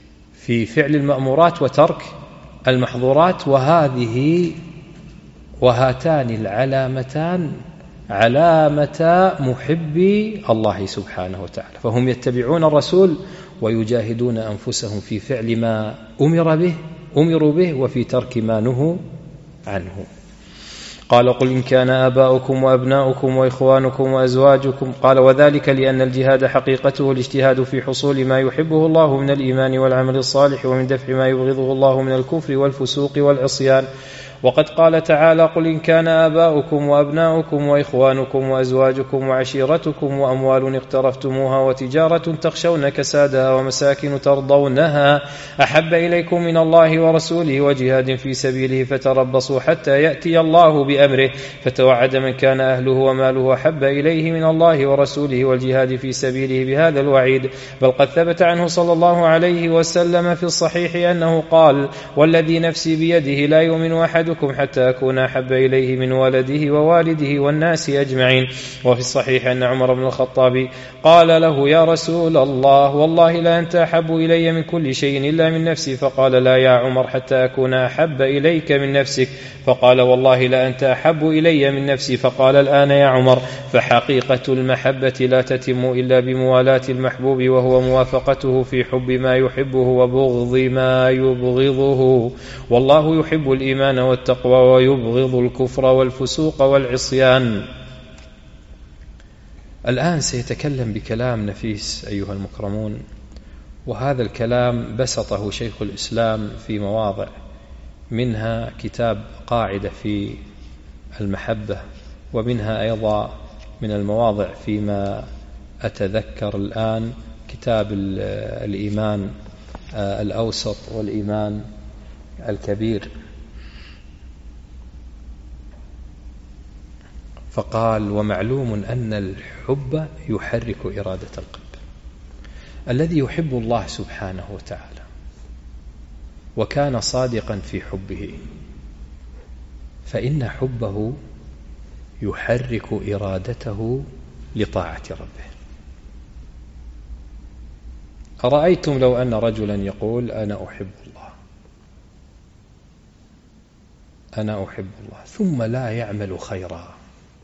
في فعل المأمورات وترك المحظورات، وهذه وهاتان العلامتان علامة محبي الله سبحانه وتعالى، فهم يتبعون الرسول ويجاهدون أنفسهم في فعل ما أمر به أمروا به وفي ترك ما نهوا عنه. قال قل إن كان آباؤكم وأبناؤكم وإخوانكم وأزواجكم، قال وذلك لأن الجهاد حقيقته الاجتهاد في حصول ما يحبه الله من الإيمان والعمل الصالح، ومن دفع ما يبغضه الله من الكفر والفسوق والعصيان. وقد قال تعالى قل إن كان آباؤكم وأبناؤكم وإخوانكم وأزواجكم وعشيرتكم وأموال اقترفتموها وتجارة تخشون كسادها ومساكن ترضونها أحب إليكم من الله ورسوله وجهاد في سبيله فتربصوا حتى يأتي الله بأمره، فتوعد من كان أهله وماله أحب إليه من الله ورسوله والجهاد في سبيله بهذا الوعيد. بل قد ثبت عنه صلى الله عليه وسلم في الصحيح أنه قال والذي نفسي بيده لا يؤمن أحد حتى أكون أحب إليه من ولده ووالده والناس أجمعين. وفي الصحيح أن عمر بن الخطاب قال له يا رسول الله والله لا أنت أحب إلي من كل شيء إلا من نفسي، فقال لا يا عمر حتى أكون أحب إليك من نفسك، فقال والله لا أنت أحب إلي من نفسي، فقال الآن يا عمر. فحقيقة المحبة لا تتم إلا بموالاة المحبوب وهو موافقته في حب ما يحبه وبغض ما يبغضه، والله يحب الإيمان والتقوى ويبغض الكفر والفسوق والعصيان. الآن سيتكلم بكلام نفيس أيها المكرمون، وهذا الكلام بسطه شيخ الإسلام في مواضع، منها كتاب قاعدة في المحبة، ومنها أيضا من المواضع فيما أتذكر الآن كتاب الإيمان الأوسط والإيمان الكبير. فقال ومعلوم أن الحب يحرك إرادة القلب. الذي يحب الله سبحانه وتعالى وكان صادقا في حبه فإن حبه يحرك إرادته لطاعة ربه. أرأيتم لو أن رجلا يقول أنا أحب الله أنا أحب الله ثم لا يعمل خيرا،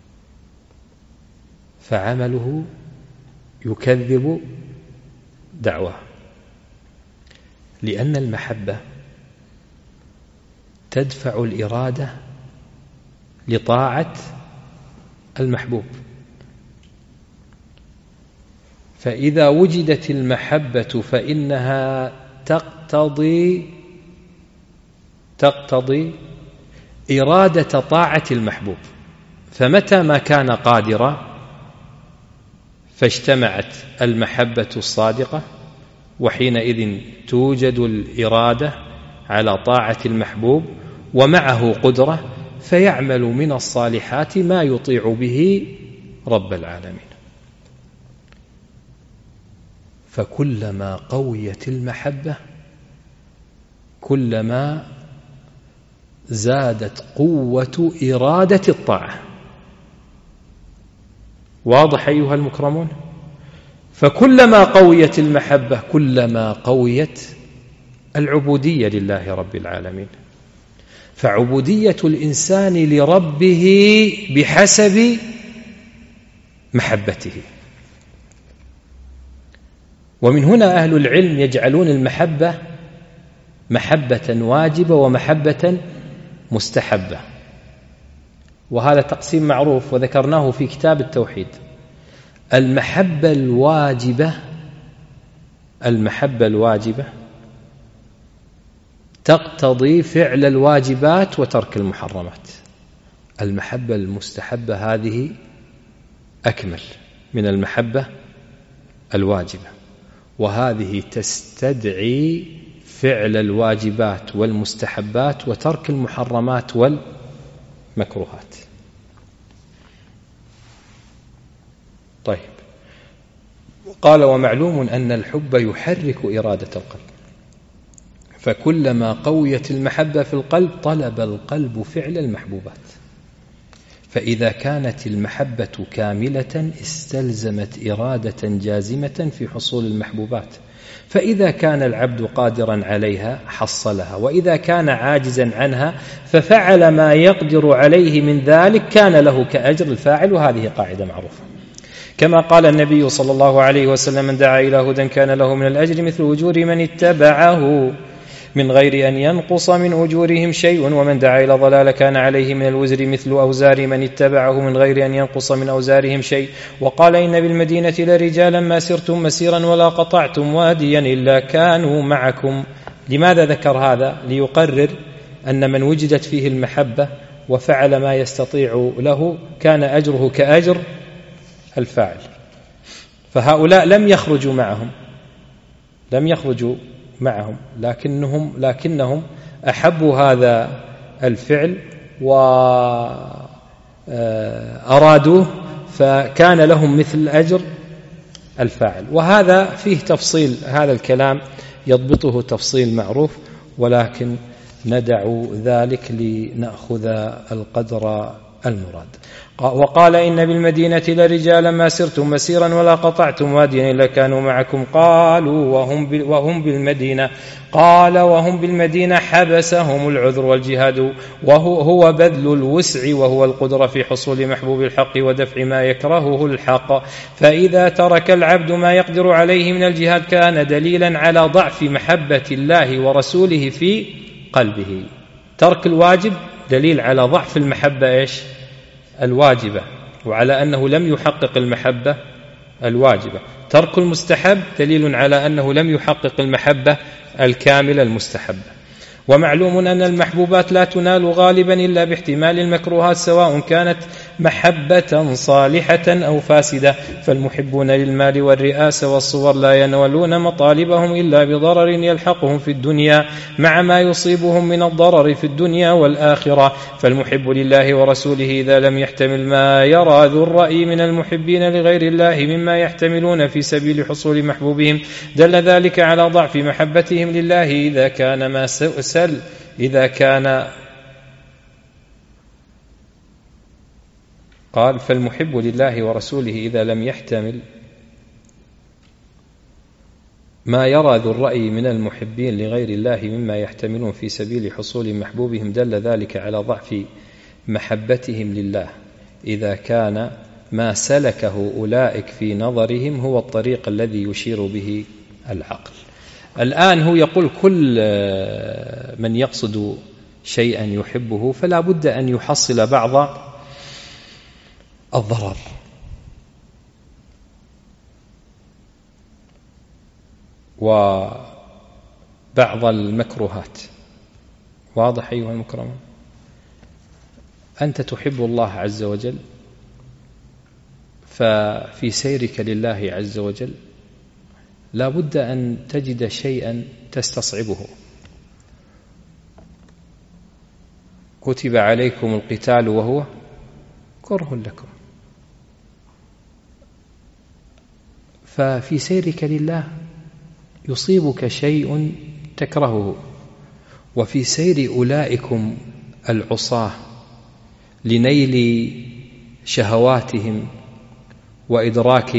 فعمله يكذب دعوة، لأن المحبة تدفع الإرادة لطاعة المحبوب. فإذا وجدت المحبة فإنها تقتضي تقتضي إرادة طاعة المحبوب، فمتى ما كان قادرا فاجتمعت المحبة الصادقة، وحينئذ توجد الإرادة على طاعة المحبوب ومعه قدرة، فيعمل من الصالحات ما يطيع به رب العالمين. فكلما قويت المحبة كلما زادت قوة إرادة الطاعة. واضح أيها المكرمون؟ فكلما قويت المحبة كلما قويت العبودية لله رب العالمين. فعبودية الإنسان لربه بحسب محبته. ومن هنا أهل العلم يجعلون المحبة محبة واجبة ومحبة مستحبة، وهذا تقسيم معروف وذكرناه في كتاب التوحيد. المحبة الواجبة المحبة الواجبة تقتضي فعل الواجبات وترك المحرمات. المحبة المستحبة هذه أكمل من المحبة الواجبة، وهذه تستدعي فعل الواجبات والمستحبات وترك المحرمات والمكروهات. طيب، قال ومعلوم أن الحب يحرك إرادة القلب، فكلما قويت المحبة في القلب طلب القلب فعل المحبوبات، فإذا كانت المحبة كاملة استلزمت إرادة جازمة في حصول المحبوبات، فإذا كان العبد قادرا عليها حصلها، وإذا كان عاجزا عنها ففعل ما يقدر عليه من ذلك كان له كأجر الفاعل. وهذه قاعدة معروفة، كما قال النبي صلى الله عليه وسلم: من دعا إلى هدى كان له من الأجر مثل أجور من اتبعه من غير أن ينقص من أجورهم شيء، ومن دعا إلى ضلال كان عليه من الوزر مثل أوزار من اتبعه من غير أن ينقص من أوزارهم شيء. وقال: إن بالمدينة لرجالا ما سرتم مسيرا ولا قطعتم واديا إلا كانوا معكم. لماذا ذكر هذا؟ ليقرر أن من وجدت فيه المحبة وفعل ما يستطيع له كان أجره كأجر الفاعل. فهؤلاء لم يخرجوا معهم لم يخرجوا معهم لكنهم لكنهم أحبوا هذا الفعل وأرادوه، فكان لهم مثل أجر الفاعل. وهذا فيه تفصيل، هذا الكلام يضبطه تفصيل معروف، ولكن ندع ذلك لنأخذ القدر المراد. وقال: إن بالمدينة لرجالا ما سرتم مسيرا ولا قطعتم واديا إلا كانوا معكم. قالوا وهم وهم بالمدينة قال وهم بالمدينة حبسهم العذر والجهاد، وهو هو بذل الوسع، وهو القدرة في حصول محبوب الحق ودفع ما يكرهه الحق. فإذا ترك العبد ما يقدر عليه من الجهاد كان دليلا على ضعف محبة الله ورسوله في قلبه. ترك الواجب دليل على ضعف المحبة إيش؟ الواجبة، وعلى أنه لم يحقق المحبة الواجبة. ترك المستحب دليل على أنه لم يحقق المحبة الكاملة المستحبة. ومعلوم أن المحبوبات لا تنال غالبا إلا باحتمال المكروهات، سواء كانت محبة صالحة أو فاسدة. فالمحبون للمال والرئاسة والصور لا ينالون مطالبهم إلا بضرر يلحقهم في الدنيا مع ما يصيبهم من الضرر في الدنيا والآخرة. فالمحب لله ورسوله إذا لم يحتمل ما يرى ذو الرأي من المحبين لغير الله مما يحتملون في سبيل حصول محبوبهم دل ذلك على ضعف محبتهم لله. إذا كان ما سأل إذا كان قال: فالمحب لله ورسوله إذا لم يحتمل ما يرى ذو الرأي من المحبين لغير الله مما يحتملون في سبيل حصول محبوبهم دل ذلك على ضعف محبتهم لله. إذا كان ما سلكه أولئك في نظرهم هو الطريق الذي يشير به العقل. الآن هو يقول: كل من يقصد شيئا يحبه فلا بد أن يحصل بعض الضرر. وبعض المكروهات. واضح أيها المكرمون؟ أنت تحب الله عز وجل، ففي سيرك لله عز وجل لا بد أن تجد شيئا تستصعبه. كتب عليكم القتال وهو كره لكم. ففي سيرك لله يصيبك شيء تكرهه، وفي سير أولئكم العصاة لنيل شهواتهم وإدراك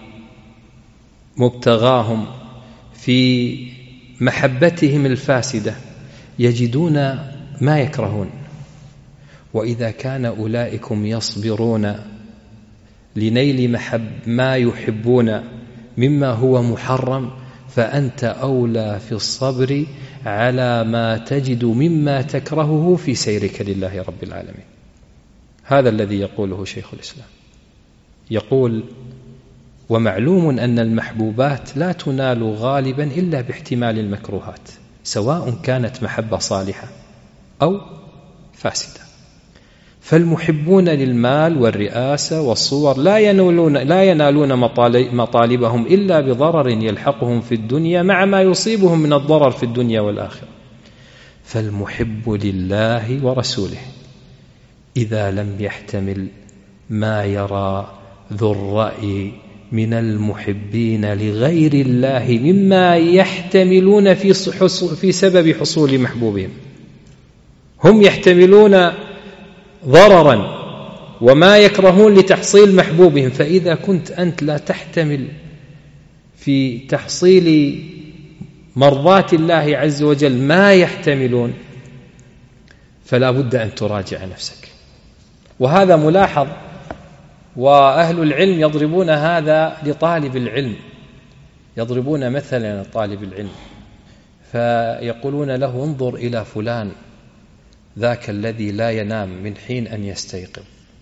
مبتغاهم في محبتهم الفاسدة يجدون ما يكرهون. وإذا كان أولئكم يصبرون لنيل محب ما يحبون مما هو محرم، فأنت أولى في الصبر على ما تجد مما تكرهه في سيرك لله رب العالمين. هذا الذي يقوله شيخ الإسلام. يقول: ومعلوم أن المحبوبات لا تنال غالبا إلا باحتمال المكروهات، سواء كانت محبة صالحة أو فاسدة. فالمحبون للمال والرئاسة والصور لا ينالون, لا ينالون مطالبهم إلا بضرر يلحقهم في الدنيا مع ما يصيبهم من الضرر في الدنيا والآخرة. فالمحب لله ورسوله إذا لم يحتمل ما يرى ذو الرأي من المحبين لغير الله مما يحتملون في, في سبب حصول محبوبهم. هم يحتملون ضررا وما يكرهون لتحصيل محبوبهم، فإذا كنت أنت لا تحتمل في تحصيل مرضاة الله عز وجل ما يحتملون، فلا بد أن تراجع نفسك. وهذا ملاحظ، وأهل العلم يضربون هذا لطالب العلم، يضربون مثلا لطالب العلم فيقولون له انظر إلى فلان ذاك الذي لا ينام من حين أن يستيقظ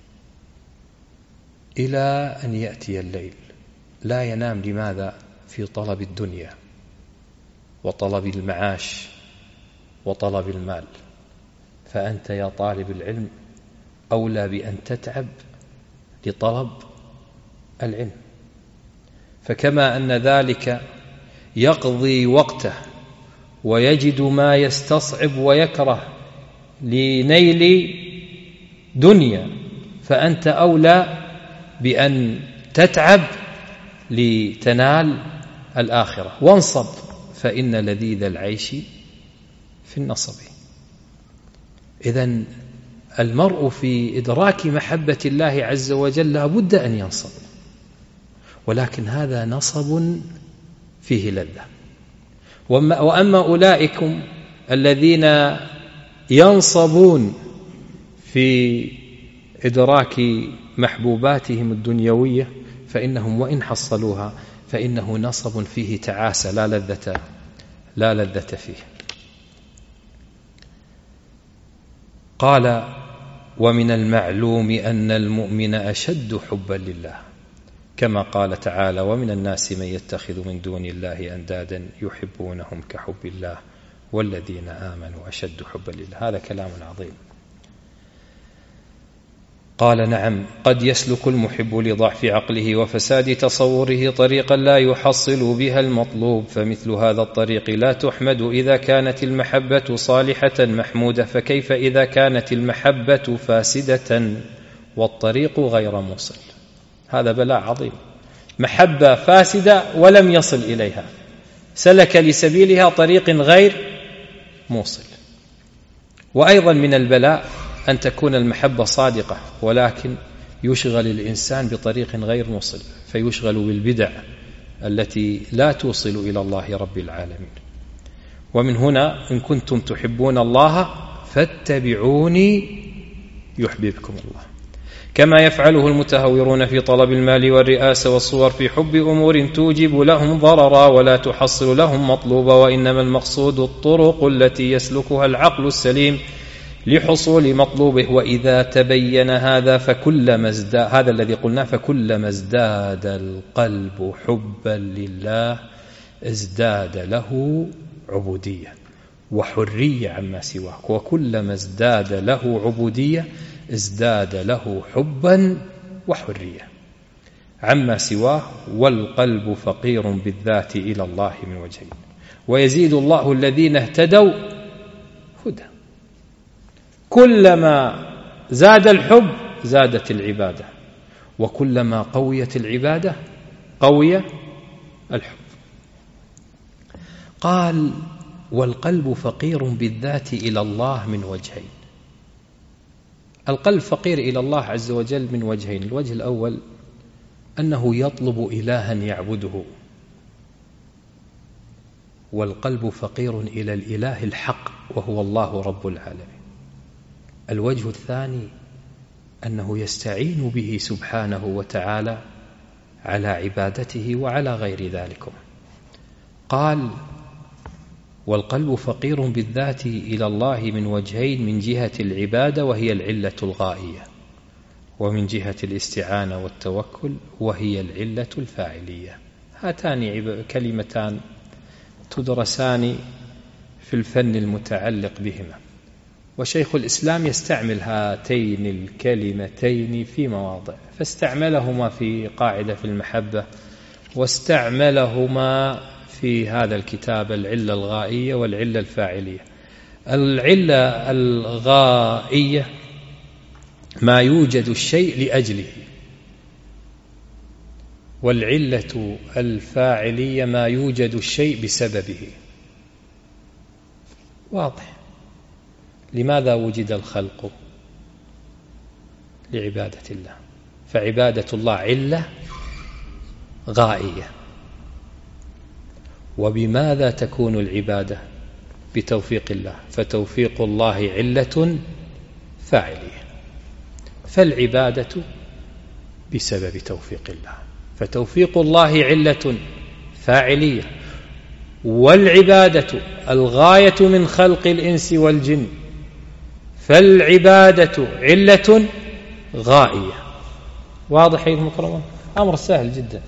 إلى أن يأتي الليل، لا ينام. لماذا؟ في طلب الدنيا وطلب المعاش وطلب المال. فأنت يا طالب العلم أولى بأن تتعب لطلب العلم. فكما أن ذلك يقضي وقته ويجد ما يستصعب ويكره لنيل دنيا، فأنت أولى بأن تتعب لتنال الآخرة. وانصب فإن لذيذ العيش في النصب. إذن المرء في إدراك محبة الله عز وجل لا بد أن ينصب، ولكن هذا نصب فيه لذة. وأما أولئكم الذين ينصبون في إدراك محبوباتهم الدنيوية فإنهم وإن حصلوها فإنه نصب فيه تعاسة لا لذة لا لذة فيه. قال: ومن المعلوم أن المؤمن أشد حبا لله، كما قال تعالى: ومن الناس من يتخذ من دون الله أندادا يحبونهم كحب الله والذين آمنوا أشد حبا لله. هذا كلام عظيم. قال: نعم، قد يسلك المحب لضعف عقله وفساد تصوره طريقا لا يحصل بها المطلوب، فمثل هذا الطريق لا تحمد إذا كانت المحبة صالحة محمودة، فكيف إذا كانت المحبة فاسدة والطريق غير موصل؟ هذا بلاء عظيم. محبة فاسدة ولم يصل إليها، سلك لسبيلها طريق غير موصل. وأيضا من البلاء أن تكون المحبة صادقة ولكن يشغل الإنسان بطريق غير موصل، فيشغل بالبدع التي لا توصل إلى الله رب العالمين. ومن هنا: إن كنتم تحبون الله فاتبعوني يحببكم الله. كما يفعله المتهورون في طلب المال والرئاسة والصور في حب أمور توجب لهم ضررا ولا تحصل لهم مطلوبا، وإنما المقصود الطرق التي يسلكها العقل السليم لحصول مطلوبه. وإذا تبين هذا فكلما ازداد هذا الذي قلنا فكلما ازداد القلب حبا لله ازداد له عبودية وحرية عما سواه، وكلما ازداد له عبودية ازداد له حبا وحرية عما سواه. والقلب فقير بالذات إلى الله من وجهين، ويزيد الله الذين اهتدوا هدى. كلما زاد الحب زادت العبادة، وكلما قويت العبادة قوي الحب. قال: والقلب فقير بالذات إلى الله من وجهين. القلب فقير إلى الله عز وجل من وجهين: الوجه الأول أنه يطلب إلها يعبده، والقلب فقير إلى الإله الحق وهو الله رب العالمين. الوجه الثاني أنه يستعين به سبحانه وتعالى على عبادته وعلى غير ذلك. قال: والقلب فقير بالذات إلى الله من وجهين: من جهة العبادة وهي العلة الغائية، ومن جهة الاستعانة والتوكل وهي العلة الفاعلية. هاتان كلمتان تدرسان في الفن المتعلق بهما، وشيخ الإسلام يستعمل هاتين الكلمتين في مواضع، فاستعملهما في قاعدة في المحبة، واستعملهما في هذا الكتاب العلة الغائية والعلة الفاعلية. العلة الغائية ما يوجد الشيء لأجله، والعلة الفاعلية ما يوجد الشيء بسببه. واضح. لماذا وجد الخلق؟ لعبادة الله، فعبادة الله علة غائية. وبماذا تكون العبادة؟ بتوفيق الله، فتوفيق الله علة فاعلية، فالعبادة بسبب توفيق الله، فتوفيق الله علة فاعلية، والعبادة الغاية من خلق الإنس والجن، فالعبادة علة غائية. واضح أيها المكرمون؟ أمر سهل جدا.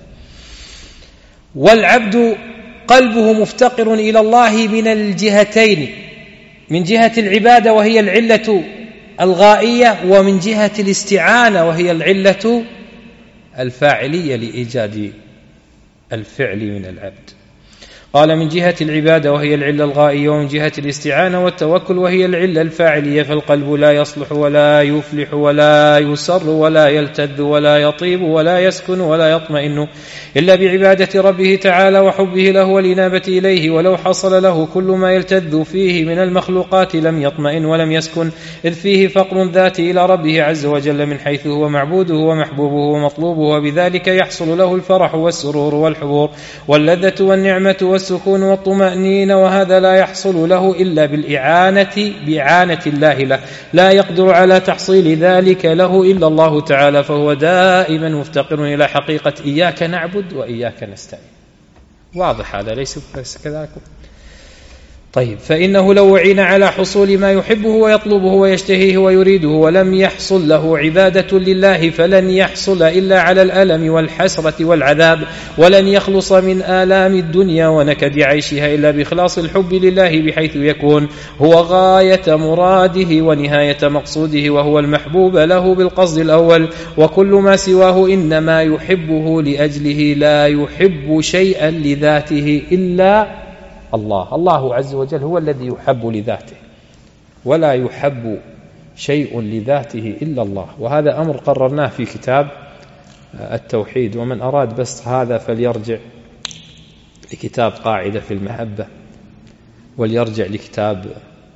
والعبد قلبه مفتقر إلى الله من الجهتين، من جهة العبادة وهي العلة الغائية، ومن جهة الاستعانة وهي العلة الفاعلية لإيجاد الفعل من العبد. قال من جهة العبادة وهي العلة الغائية، ومن جهة الاستعانة والتوكل وهي العلة الفاعلية. فالقلب لا يصلح ولا يفلح ولا يسر ولا يلتذ ولا يطيب ولا يسكن ولا يطمئن إلا بعبادة ربه تعالى وحبه له والإنابة إليه. ولو حصل له كل ما يلتذ فيه من المخلوقات لم يطمئن ولم يسكن، إذ فيه فقر ذاتي إلى ربه عز وجل من حيث هو معبوده ومحبوبه ومطلوبه، وبذلك يحصل له الفرح والسرور والحبور واللذة والنعمة والسكون والطمأنينة، وهذا لا يحصل له إلا بالإعانة بإعانة الله له، لا يقدر على تحصيل ذلك له إلا الله تعالى، فهو دائما مفتقر إلى حقيقة إياك نعبد وإياك نستعين. واضح هذا ليس كذلك؟ طيب، فإنه لو وعين على حصول ما يحبه ويطلبه ويشتهيه ويريده ولم يحصل له عبادة لله فلن يحصل إلا على الألم والحسرة والعذاب، ولن يخلص من آلام الدنيا ونكد عيشها إلا بإخلاص الحب لله، بحيث يكون هو غاية مراده ونهاية مقصوده، وهو المحبوب له بالقصد الأول، وكل ما سواه إنما يحبه لأجله، لا يحب شيئا لذاته إلا الله. الله عز وجل هو الذي يحب لذاته، ولا يحب شيء لذاته إلا الله. وهذا أمر قررناه في كتاب التوحيد، ومن أراد بس هذا فليرجع لكتاب قاعدة في المحبة، وليرجع لكتاب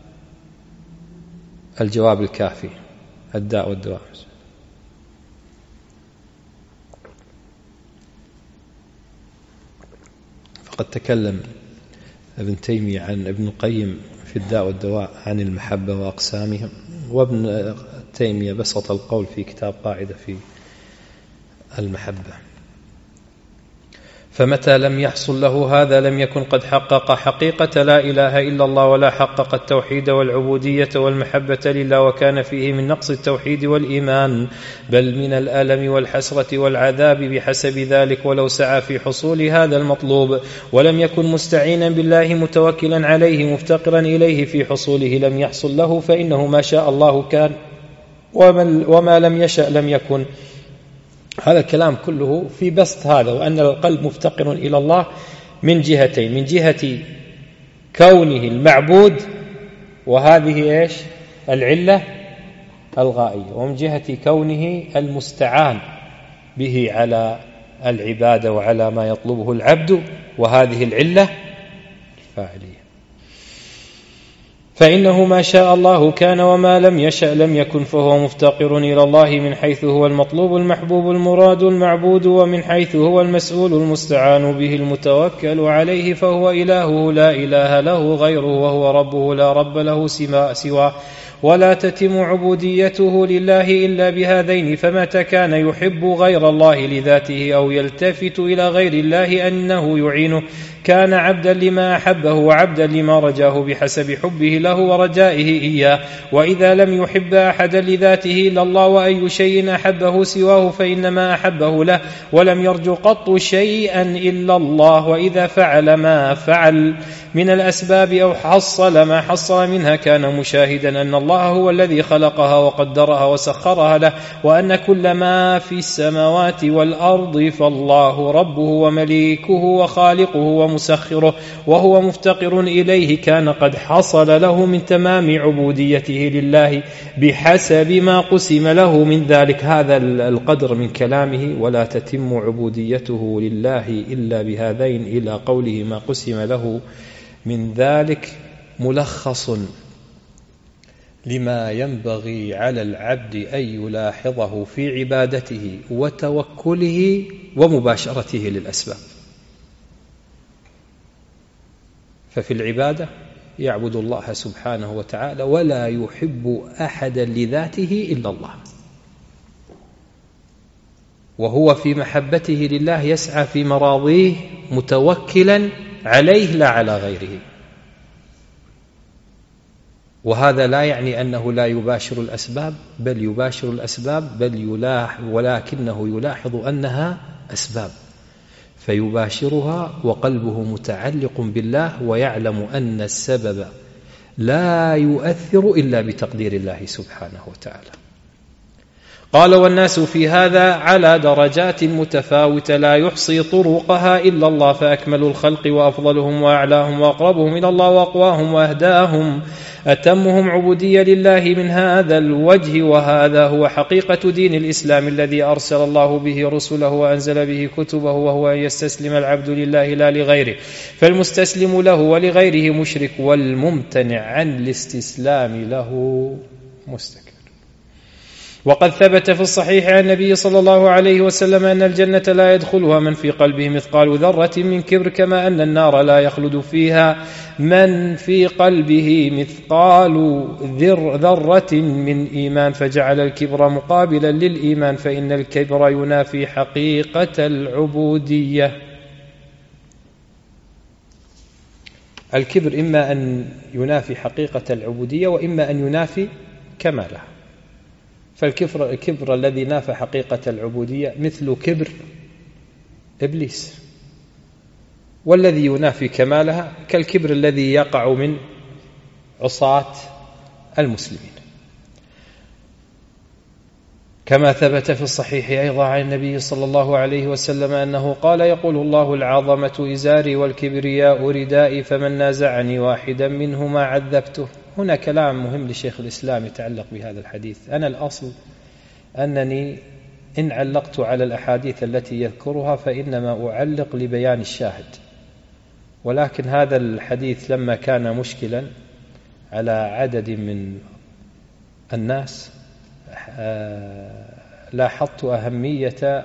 الجواب الكافي الداء والدواء. فقد تكلم ابن تيمية عن ابن القيم في الداء والدواء عن المحبة وأقسامها، وابن تيمية بسط القول في كتاب قاعدة في المحبة. فمتى لم يحصل له هذا لم يكن قد حقق حقيقة لا إله إلا الله، ولا حقق التوحيد والعبودية والمحبة لله، وكان فيه من نقص التوحيد والإيمان، بل من الألم والحسرة والعذاب بحسب ذلك. ولو سعى في حصول هذا المطلوب ولم يكن مستعينا بالله متوكلا عليه مفتقرا إليه في حصوله لم يحصل له، فإنه ما شاء الله كان وما لم يشأ لم يكن. هذا الكلام كله في بسط هذا، وأن القلب مفتقر إلى الله من جهتين، من جهة كونه المعبود وهذه إيش العلة الغائية، ومن جهة كونه المستعان به على العبادة وعلى ما يطلبه العبد وهذه العلة الفاعلية. فإنه ما شاء الله كان وما لم يشأ لم يكن، فهو مفتقر إلى الله من حيث هو المطلوب المحبوب المراد المعبود، ومن حيث هو المسؤول المستعان به المتوكل عليه، فهو إلهه لا إله له غيره، وهو ربه لا رب له سواه، ولا تتم عبوديته لله إلا بهذين. فمتى كان يحب غير الله لذاته أو يلتفت إلى غير الله أنه يعينه كان عبدا لما أحبه وعبدا لما رجاه بحسب حبه له ورجائه إياه. وإذا لم يحب أحدا لذاته إلا الله وأي شيء أحبه سواه فإنما أحبه له، ولم يرجو قط شيئا إلا الله. وإذا فعل ما فعل من الأسباب أو حصل ما حصل منها كان مشاهدا أن الله هو الذي خلقها وقدرها وسخرها له، وأن كل ما في السماوات والأرض فالله ربه ومليكه وخالقه ومسخره، وهو مفتقر إليه. كان قد حصل له من تمام عبوديته لله بحسب ما قسم له من ذلك. هذا القدر من كلامه: ولا تتم عبوديته لله إلا بهذين، إلى قوله ما قسم له من ذلك، ملخص لما ينبغي على العبد أن يلاحظه في عبادته وتوكله ومباشرته للأسباب. ففي العبادة يعبد الله سبحانه وتعالى ولا يحب أحدا لذاته إلا الله، وهو في محبته لله يسعى في مراضيه متوكلا عليه لا على غيره. وهذا لا يعني أنه لا يباشر الأسباب، بل يباشر الأسباب، بل يلاح ولكنه يلاحظ أنها أسباب فيباشرها وقلبه متعلق بالله، ويعلم أن السبب لا يؤثر إلا بتقدير الله سبحانه وتعالى. قال: والناس في هذا على درجات متفاوتة لا يحصي طرقها إلا الله، فأكمل الخلق وأفضلهم وأعلاهم وأقربهم إلى الله وأقواهم وأهداهم أتمهم عبودية لله من هذا الوجه. وهذا هو حقيقة دين الإسلام الذي أرسل الله به رسله وأنزل به كتبه، وهو أن يستسلم العبد لله لا لغيره، فالمستسلم له ولغيره مشرك، والممتنع عن الاستسلام له مستكبر. وقد ثبت في الصحيح عن النبي صلى الله عليه وسلم أن الجنة لا يدخلها من في قلبه مثقال ذرة من كبر، كما أن النار لا يخلد فيها من في قلبه مثقال ذرة من إيمان، فجعل الكبر مقابلا للإيمان، فإن الكبر ينافي حقيقة العبودية. الكبر إما أن ينافي حقيقة العبودية وإما أن ينافي كمالها. فالكبر الكبر الذي نافى حقيقة العبودية مثل كبر إبليس، والذي ينافي كمالها كالكبر الذي يقع من عصاة المسلمين. كما ثبت في الصحيح أيضا عن النبي صلى الله عليه وسلم أنه قال: يقول الله: العظمة إزاري والكبرياء ردائي، فمن نازعني واحدا منهما عذبته. هنا كلام مهم لشيخ الإسلام يتعلق بهذا الحديث. أنا الأصل أنني إن علقت على الأحاديث التي يذكرها فإنما أعلق لبيان الشاهد، ولكن هذا الحديث لما كان مشكلا على عدد من الناس لاحظت أهمية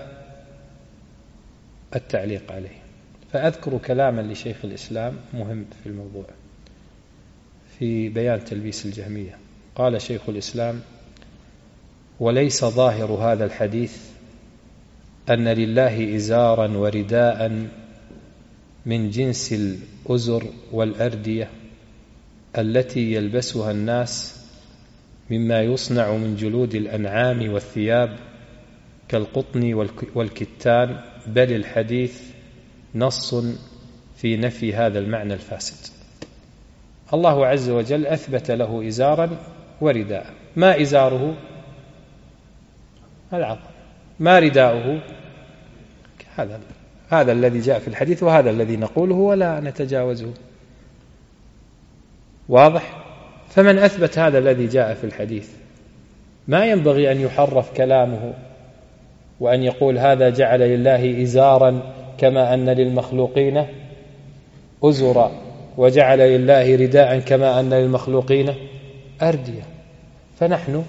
التعليق عليه، فأذكر كلاما لشيخ الإسلام مهم في الموضوع في بيان تلبيس الجهمية. قال شيخ الإسلام: وليس ظاهر هذا الحديث أن لله إزارا ورداء من جنس الأزر والأردية التي يلبسها الناس مما يصنع من جلود الأنعام والثياب كالقطن والكتان، بل الحديث نص في نفي هذا المعنى الفاسد. الله عز وجل أثبت له إزارا ورداء. ما إزاره؟ العظم. ما رداؤه؟ هذا هذا الذي جاء في الحديث، وهذا الذي نقوله ولا نتجاوزه. واضح؟ فمن أثبت هذا الذي جاء في الحديث ما ينبغي أن يحرف كلامه وأن يقول هذا جعل لله إزارا كما أن للمخلوقين أزرا، وجعل لله رداء كما أن للمخلوقين أردية. فنحن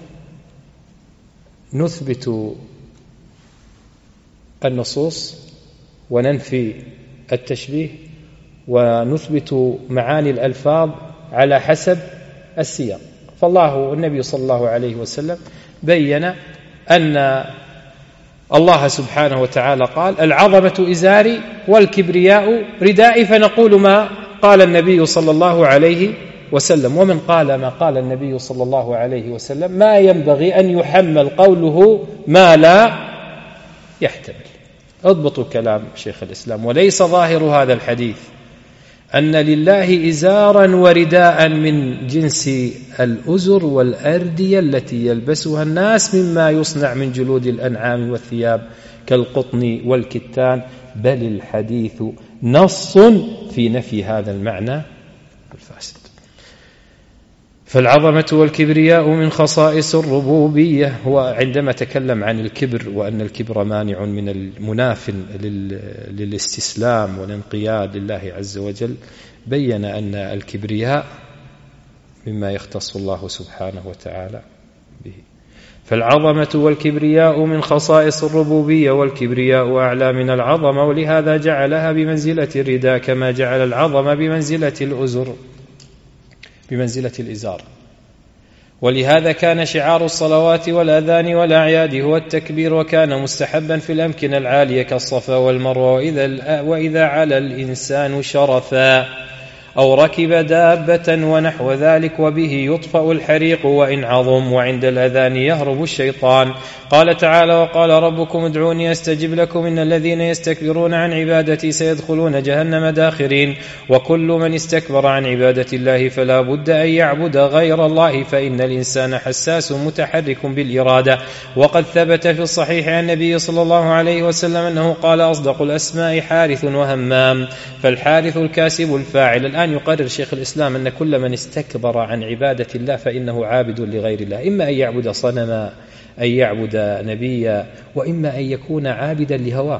نثبت النصوص وننفي التشبيه، ونثبت معاني الألفاظ على حسب السياق. فالله النبي صلى الله عليه وسلم بيّن أن الله سبحانه وتعالى قال: العظمة إزاري والكبرياء ردائي، فنقول ما قال النبي صلى الله عليه وسلم. ومن قال ما قال النبي صلى الله عليه وسلم ما ينبغي أن يحمل قوله ما لا يحتمل. اضبطوا كلام شيخ الإسلام: وليس ظاهر هذا الحديث أن لله إزارا ورداء من جنس الأزر والأردية التي يلبسها الناس مما يصنع من جلود الأنعام والثياب كالقطن والكتان، بل الحديث نص في نفي هذا المعنى الفاسد. فالعظمة والكبرياء من خصائص الربوبية. وعندما تكلم عن الكبر وأن الكبر مانع من المناف للاستسلام والانقياد لله عز وجل، بيّن أن الكبرياء مما يختص الله سبحانه وتعالى به. فالعظمة والكبرياء من خصائص الربوبية، والكبرياء أعلى من العظمة، ولهذا جعلها بمنزلة الرداء كما جعل العظمة بمنزلة الأزر بمنزلة الإزار. ولهذا كان شعار الصلوات والأذان والأعياد هو التكبير، وكان مستحبا في الأمكنة العالية كالصفا والمروة. وإذا, وإذا على الإنسان شرفا أو ركب دابة ونحو ذلك وبه يطفأ الحريق وإن عظم، وعند الأذان يهرب الشيطان. قال تعالى: وقال ربكم ادعوني أستجب لكم إن الذين يستكبرون عن عبادتي سيدخلون جهنم داخرين. وكل من استكبر عن عبادة الله فلا بد أن يعبد غير الله، فإن الإنسان حساس متحرك بالإرادة. وقد ثبت في الصحيح عن النبي صلى الله عليه وسلم أنه قال: أصدق الأسماء حارث وهمام. فالحارث الكاسب الفاعل. الآن يقرر شيخ الإسلام أن كل من استكبر عن عبادة الله فإنه عابد لغير الله، إما أن يعبد صنما، أن يعبد نبيا، وإما أن يكون عابدا لهواه.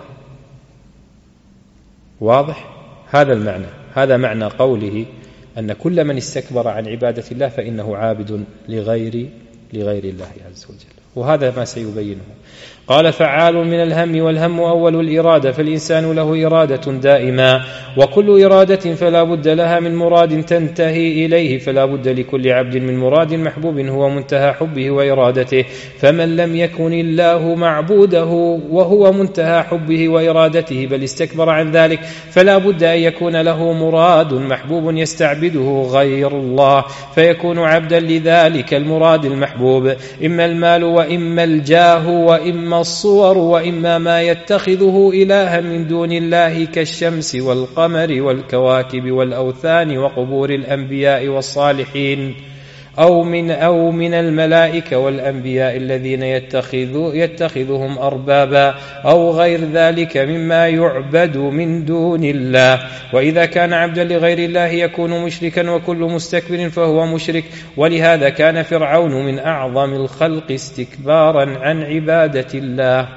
واضح؟ هذا المعنى، هذا معنى قوله أن كل من استكبر عن عبادة الله فإنه عابد لغير لغير الله عز وجل، وهذا ما سيبينه. قال: فعال من الهم، والهم أول الإرادة، فالإنسان له إرادة دائما، وكل إرادة فلا بد لها من مراد تنتهي إليه، فلا بد لكل عبد من مراد محبوب هو منتهى حبه وإرادته. فمن لم يكن الله معبوده وهو منتهى حبه وإرادته بل استكبر عن ذلك، فلا بد أن يكون له مراد محبوب يستعبده غير الله، فيكون عبدا لذلك المراد المحبوب، إما المال وإما الجاه وإما الصور وإما ما يتخذه إلها من دون الله كالشمس والقمر والكواكب والأوثان وقبور الأنبياء والصالحين، أو من أو من الملائكة والأنبياء الذين يتخذ يتخذهم أربابا، أو غير ذلك مما يعبد من دون الله. وإذا كان عبدا لغير الله يكون مشركا، وكل مستكبر فهو مشرك. ولهذا كان فرعون من أعظم الخلق استكبارا عن عبادة الله.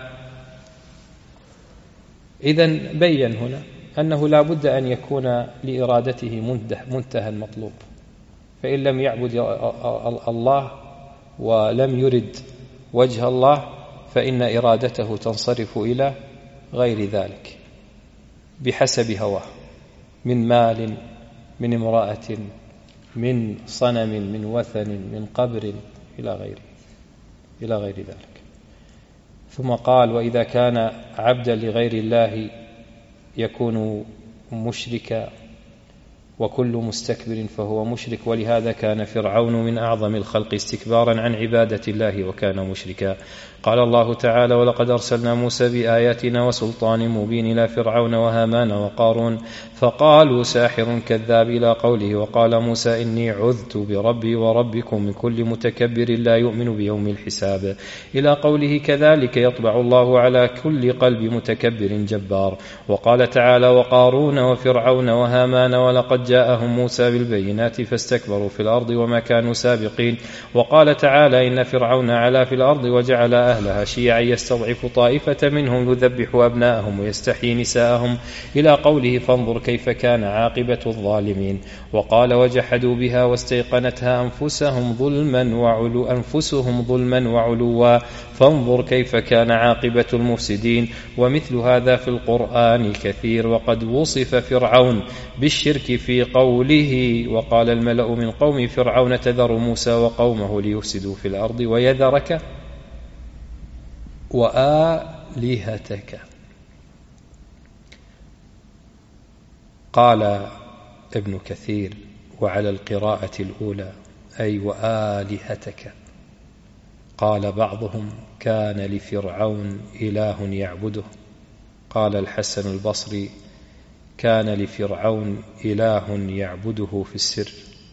إذن بين هنا أنه لا بد أن يكون لإرادته منتهى المطلوب، فإن لم يعبد الله ولم يرد وجه الله فإن إرادته تنصرف إلى غير ذلك بحسب هواه، من مال، من امرأة، من صنم، من وثن، من قبر، إلى غيره إلى غير ذلك. ثم قال: وإذا كان عبدا لغير الله يكون مشركا، وكل مستكبر فهو مشرك. ولهذا كان فرعون من أعظم الخلق استكبارا عن عبادة الله وكان مشركا. قال الله تعالى: ولقد أرسلنا موسى بآياتنا وسلطان مبين إلى فرعون وهامان وقارون فقالوا ساحر كذاب، إلى قوله: وقال موسى إني عذت بربي وربكم من كل متكبر لا يؤمن بيوم الحساب، إلى قوله: كذلك يطبع الله على كل قلب متكبر جبار. وقال تعالى: وقارون وفرعون وهامان ولقد جاءهم موسى بالبينات فاستكبروا في الأرض وما كانوا سابقين. وقال تعالى: إن فرعون علا في الأرض وجعل أهلها شيعا يستضعف طائفة منهم يذبح أبناءهم ويستحيي نساءهم، إلى قوله: فانظر كيف كان عاقبة الظالمين. وقال: وجحدوا بها واستيقنتها أنفسهم ظلما وعلو أنفسهم ظلما وعلوا فانظر كيف كان عاقبة المفسدين. ومثل هذا في القرآن الكثير. وقد وصف فرعون بالشرك في قوله: وقال الملأ من قوم فرعون تذر موسى وقومه ليفسدوا في الأرض ويذرك وآلهتك. قال ابن كثير: وعلى القراءة الأولى أي وآلهتك. قال بعضهم: كان لفرعون إله يعبده. قال الحسن البصري: كان لفرعون إله يعبده في السر،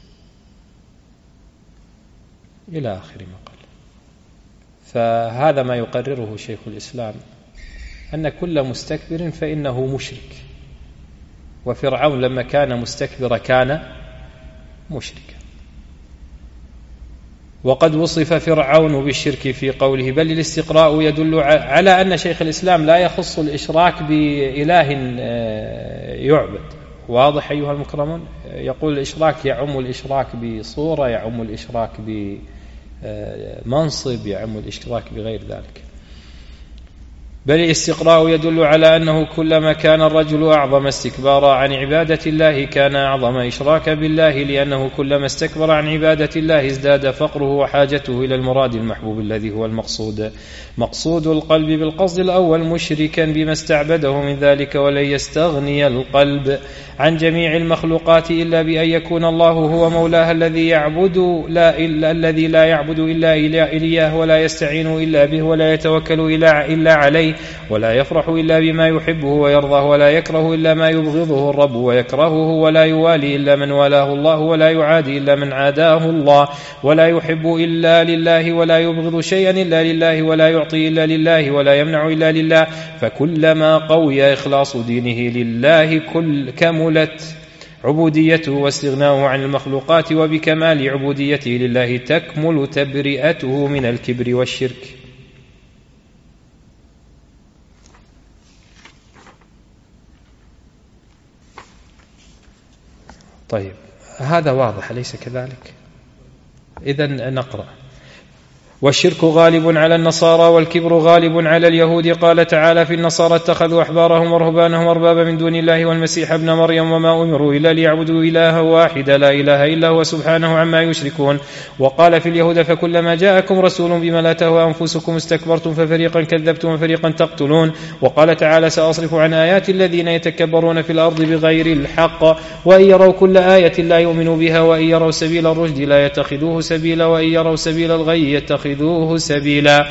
إلى آخر ما قال. فهذا ما يقرره شيخ الإسلام، أن كل مستكبر فإنه مشرك، وفرعون لما كان مستكبرا كان مشركا. وقد وصف فرعون بالشرك في قوله: بل الاستقراء يدل على أن شيخ الإسلام لا يخص الإشراك بإله يعبد. واضح أيها المكرمون؟ يقول الإشراك يعم الإشراك بصورة، يعم الإشراك منصب يعم الاشتراك بغير ذلك. بل الاستقراء يدل على أنه كلما كان الرجل أعظم استكبارا عن عبادة الله كان أعظم إشراكا بالله، لأنه كلما استكبر عن عبادة الله ازداد فقره وحاجته إلى المراد المحبوب الذي هو المقصود. مقصود القلب بالقصد الأول مشركا بما استعبده من ذلك، ولن يستغني القلب عن جميع المخلوقات إلا بأن يكون الله هو مولاها الذي يعبد لا إلا الذي لا يعبد إلا إياه، ولا يستعين إلا به، ولا يتوكل إلا عليه، ولا يفرح إلا بما يحبه ويرضاه، ولا يكره إلا ما يبغضه الرب ويكرهه، ولا يوالي إلا من والاه الله، ولا يعادي إلا من عاداه الله، ولا يحب إلا لله، ولا يبغض شيئا إلا لله، ولا يعطي إلا لله، ولا يمنع إلا لله. فكلما قوي إخلاص دينه لله كل كملت عبوديته واستغناؤه عن المخلوقات، وبكمال عبوديته لله تكمل تبرئته من الكبر والشرك. طيب هذا واضح أليس كذلك؟ إذن نقرأ: والشرك غالب على النصارى والكبر غالب على اليهود. قال تعالى: في النصارى اتخذوا أحبارهم ورهبانهم أربابا من دون الله والمسيح ابن مريم وما أمروا إلا ليعبدوا إلها واحدا لا إله إلا هو سبحانه عما يشركون. وقال في اليهود: فكلما جاءكم رسول بما لا تهوى أنفسكم استكبرتم ففريقا كذبتم وفريقا تقتلون. وقال تعالى: سأصرف عن آيات الذين يتكبرون في الأرض بغير الحق وإن يروا كل آية لا يؤمنوا بها وإن يروا سبيل الرشد لا يتخذوه سبيلا وإن يروا سبيل الغي يتخذوه ذوه سبيلا.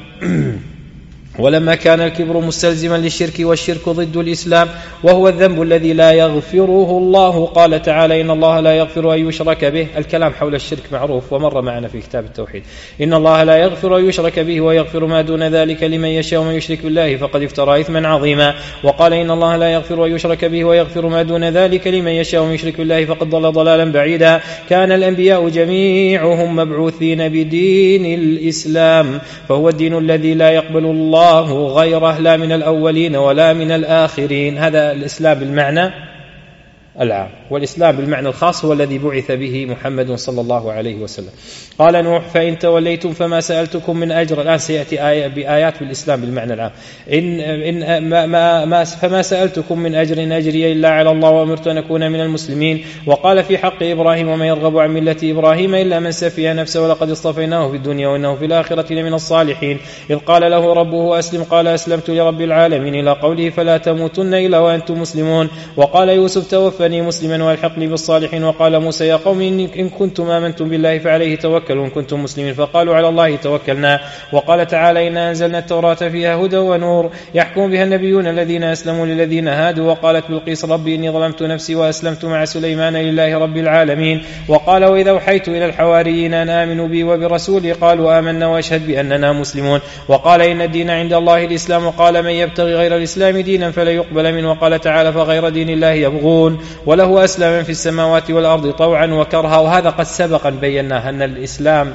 ولما كان الكبر مستلزما للشرك والشرك ضد الإسلام وهو الذنب الذي لا يغفره الله، قال تعالى: إن الله لا يغفر أن يشرك به. الكلام حول الشرك معروف ومر معنا في كتاب التوحيد. إن الله لا يغفر أن يشرك به ويغفر ما دون ذلك لمن يشاء، ومن يشرك بالله فقد افترى إثما عظيما. وقال: إن الله لا يغفر أن يشرك به ويغفر ما دون ذلك لمن يشاء، ومن يشرك بالله فقد ضل ضلالا بعيدا. كان الأنبياء جميعهم مبعوثين بدين الإسلام، فهو الدين الذي لا يقبل الله غيره لا من الأولين ولا من الآخرين. هذا الإسلام بالمعنى العام، والإسلام بالمعنى الخاص هو الذي بعث به محمد صلى الله عليه وسلم. قال نوح: فإن توليتم فما سألتكم من أجر. الآن سيأتي آية بآيات بالإسلام بالمعنى العام. إن, إن ما ما ما فما سألتكم من أجر إن أجري إلا على الله وأمرت أن أكون من المسلمين. وقال في حق إبراهيم: وما يرغب عن ملة إبراهيم إلا من سفه نفسه ولقد اصطفيناه في الدنيا وإنه في الآخرة لمن الصالحين. إذ قال له ربه أسلم قال أسلمت لرب العالمين، إلى قوله: فلا تموتن إلا وأنتم مسلمون. وقال يوسف: توفني مسلما والحقني بالصالحين. وقال موسى: يا قوم إن كنتم آمنتم بالله فعليه توكلوا إن كنتم مسلمين. فقالوا: على الله توكلنا. وقال تعالى: إنا أنزلنا التوراة فيها هدى ونور يحكم بها النبيون الذين أسلموا للذين هادوا. وقالت بلقيس: ربي إني ظلمت نفسي وأسلمت مع سليمان لله رب العالمين. وقال: وإذا أوحيت إلى الحواريين أن آمنوا بي وبرسولي قالوا آمنا واشهد بأننا مسلمون. وقال: إن الدين عند الله الإسلام. وقال: من يبتغي غير الإسلام دينا فلا يقبل منه. وقال تعالى: فغير دين الله يبغون وله أسلم من في السماوات والأرض طوعا وكرها. وهذا قد سبق أن بيناه أن الإسلام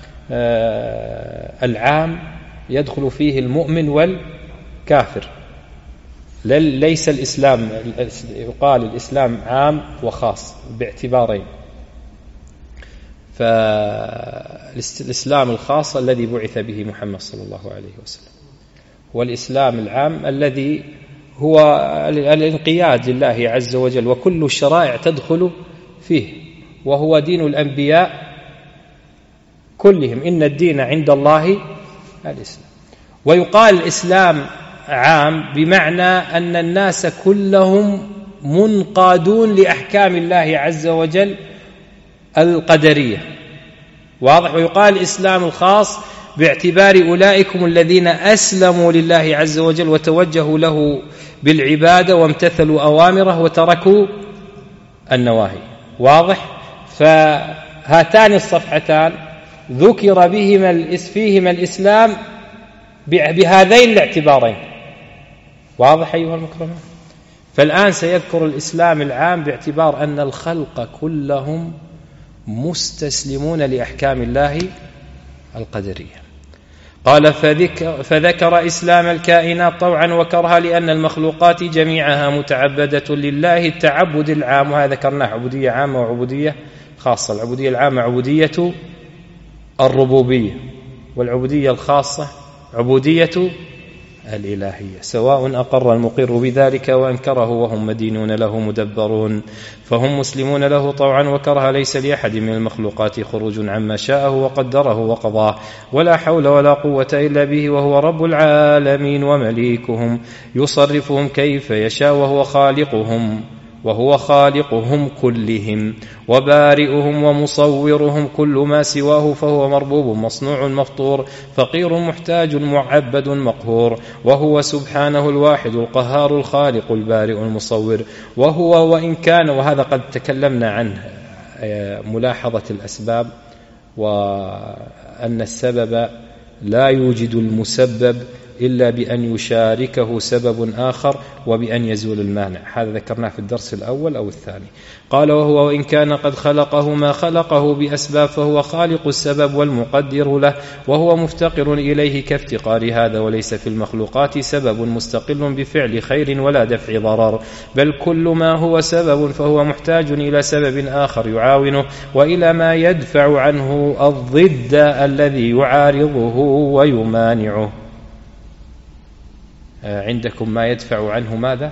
العام يدخل فيه المؤمن والكافر، ليس الإسلام يقال الإسلام عام وخاص باعتبارين. فالإسلام الخاص الذي بعث به محمد صلى الله عليه وسلم، والإسلام العام الذي هو الانقياد لله عز وجل وكل الشرائع تدخل فيه، وهو دين الأنبياء كلهم. إن الدين عند الله الإسلام. ويقال الإسلام عام بمعنى أن الناس كلهم منقادون لأحكام الله عز وجل القدرية، واضح. ويقال الإسلام الخاص باعتبار أولئكم الذين أسلموا لله عز وجل وتوجهوا له بالعبادة وامتثلوا أوامره وتركوا النواهي، واضح. فهاتان الصفحتان ذكر بهما فيهما الإسلام بهذين الاعتبارين، واضح أيها المكرمون. فالآن سيذكر الإسلام العام باعتبار أن الخلق كلهم مستسلمون لأحكام الله القدرية. قال: فذكر, فذكر إسلام الكائنات طوعا وكرها لأن المخلوقات جميعها متعبدة لله التعبد العام. وهذا ذكرناه عبودية عامة وعبودية خاصة. العبودية العامة عبودية الربوبية والعبودية الخاصة عبودية الإلهية، سواء أقر المقر بذلك وأنكره وهم مدينون له مدبرون، فهم مسلمون له طوعا وكرها، ليس لأحد من المخلوقات خروج عما شاءه وقدره وقضاه، ولا حول ولا قوة إلا به، وهو رب العالمين ومليكهم يصرفهم كيف يشاء، وهو خالقهم وهو خالقهم كلهم وبارئهم ومصورهم، كل ما سواه فهو مربوب مصنوع مفطور، فقير محتاج معبد مقهور، وهو سبحانه الواحد القهار الخالق البارئ المصور. وهو وإن كان، وهذا قد تكلمنا عنه، ملاحظة الأسباب، وأن السبب لا يوجد المسبب إلا بأن يشاركه سبب آخر وبأن يزول المانع، هذا ذكرناه في الدرس الأول أو الثاني. قال وهو وإن كان قد خلقه ما خلقه بأسباب فهو خالق السبب والمقدر له، وهو مفتقر إليه كافتقار هذا، وليس في المخلوقات سبب مستقل بفعل خير ولا دفع ضرر، بل كل ما هو سبب فهو محتاج إلى سبب آخر يعاونه، وإلى ما يدفع عنه الضد الذي يعارضه ويمانعه. عندكم ما يدفع عنه ماذا؟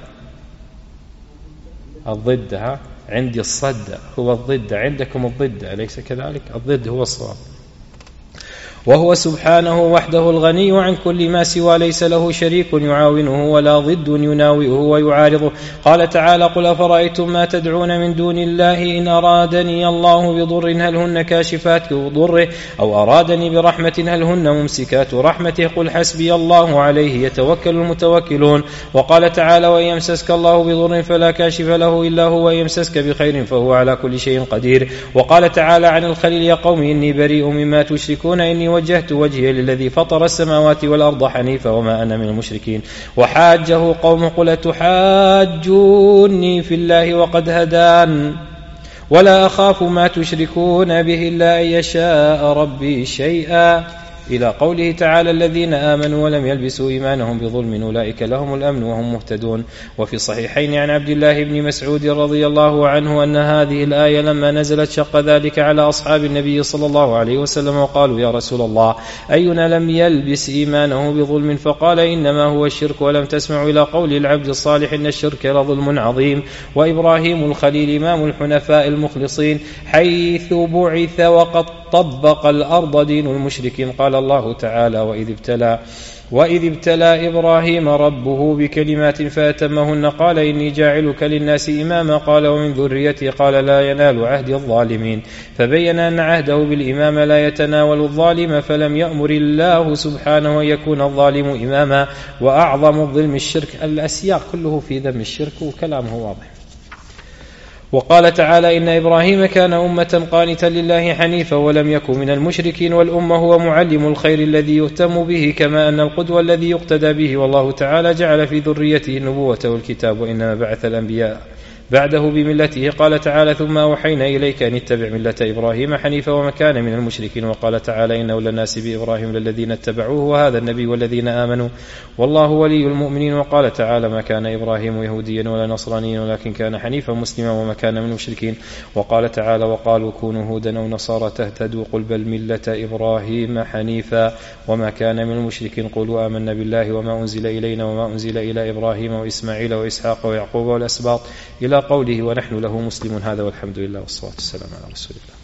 الضد. ها عندي الصد هو الضد، عندكم الضد أليس كذلك؟ الضد هو الصواب. وهو سبحانه وحده الغني عن كل ما سوى، ليس له شريك يعاونه ولا ضد يناوئه ويعارضه. قال تعالى قل أفرأيتم ما تدعون من دون الله إن أرادني الله بضر هل هن كاشفات ضره أو أرادني برحمة هل هن ممسكات رحمته قل حسبي الله عليه يتوكل المتوكلون. وقال تعالى وإن يمسسك الله بضر فلا كاشف له إلا هو، وإن يمسسك بخير فهو على كل شيء قدير. وقال تعالى عن الخليل يا قوم إني بريء مما تشركون إني وجهت وجهي للذي فطر السماوات والأرض حنيفا وما أنا من المشركين. وحاجه قوم قل تحاجوني في الله وقد هدان ولا أخاف ما تشركون به إلا أن يشاء ربي شيئا، إلى قوله تعالى الذين آمنوا ولم يلبسوا إيمانهم بظلم أولئك لهم الأمن وهم مهتدون. وفي الصحيحين عن عبد الله بن مسعود رضي الله عنه أن هذه الآية لما نزلت شق ذلك على أصحاب النبي صلى الله عليه وسلم وقالوا يا رسول الله أينا لم يلبس إيمانه بظلم؟ فقال إنما هو الشرك، ولم تسمعوا إلى قول العبد الصالح إن الشرك لظلم عظيم. وإبراهيم الخليل إمام الحنفاء المخلصين حيث بعث وقد طبق الأرض دين المشركين. قال الله تعالى وإذ ابتلى وإذ ابتلى إبراهيم ربه بكلمات فأتمهن قال إني جاعلك للناس إماما قال ومن ذريتي قال لا ينال عهد الظالمين. فبين أن عهده بالإمام لا يتناول الظالم، فلم يأمر الله سبحانه أن يكون الظالم إماما. وأعظم الظلم الشرك. الأسياق كله في ذم الشرك وكلامه واضح. وقال تعالى إن إبراهيم كان أمة قانتا لله حنيفا ولم يكن من المشركين. والأمة هو معلم الخير الذي يهتم به كما أن القدوة الذي يقتدى به. والله تعالى جعل في ذريته النبوة والكتاب وإنما بعث الأنبياء بعده بملته. قال تعالى ثم أوحينا إليك أن اتبع ملة إبراهيم حنيفا وما كان من المشركين. وقال تعالى إن أولى الناس بإبراهيم للذين اتبعوه وهذا النبي والذين آمنوا والله ولي المؤمنين. وقال تعالى ما كان إبراهيم يهوديا ولا نصرانيا ولكن كان حنيفا مسلما وما كان من المشركين. وقال تعالى وقالوا كونوا هودا أو نصارى تهتدوا قل بل ملة إبراهيم حنيفا وما كان من المشركين. قولوا آمنا بالله وما أنزل إلينا وما أنزل إلى إبراهيم وإسماعيل وإسحاق ويعقوب والأسباط إلى قوله ونحن له مسلمون. هذا والحمد لله والصلاة والسلام على رسول الله.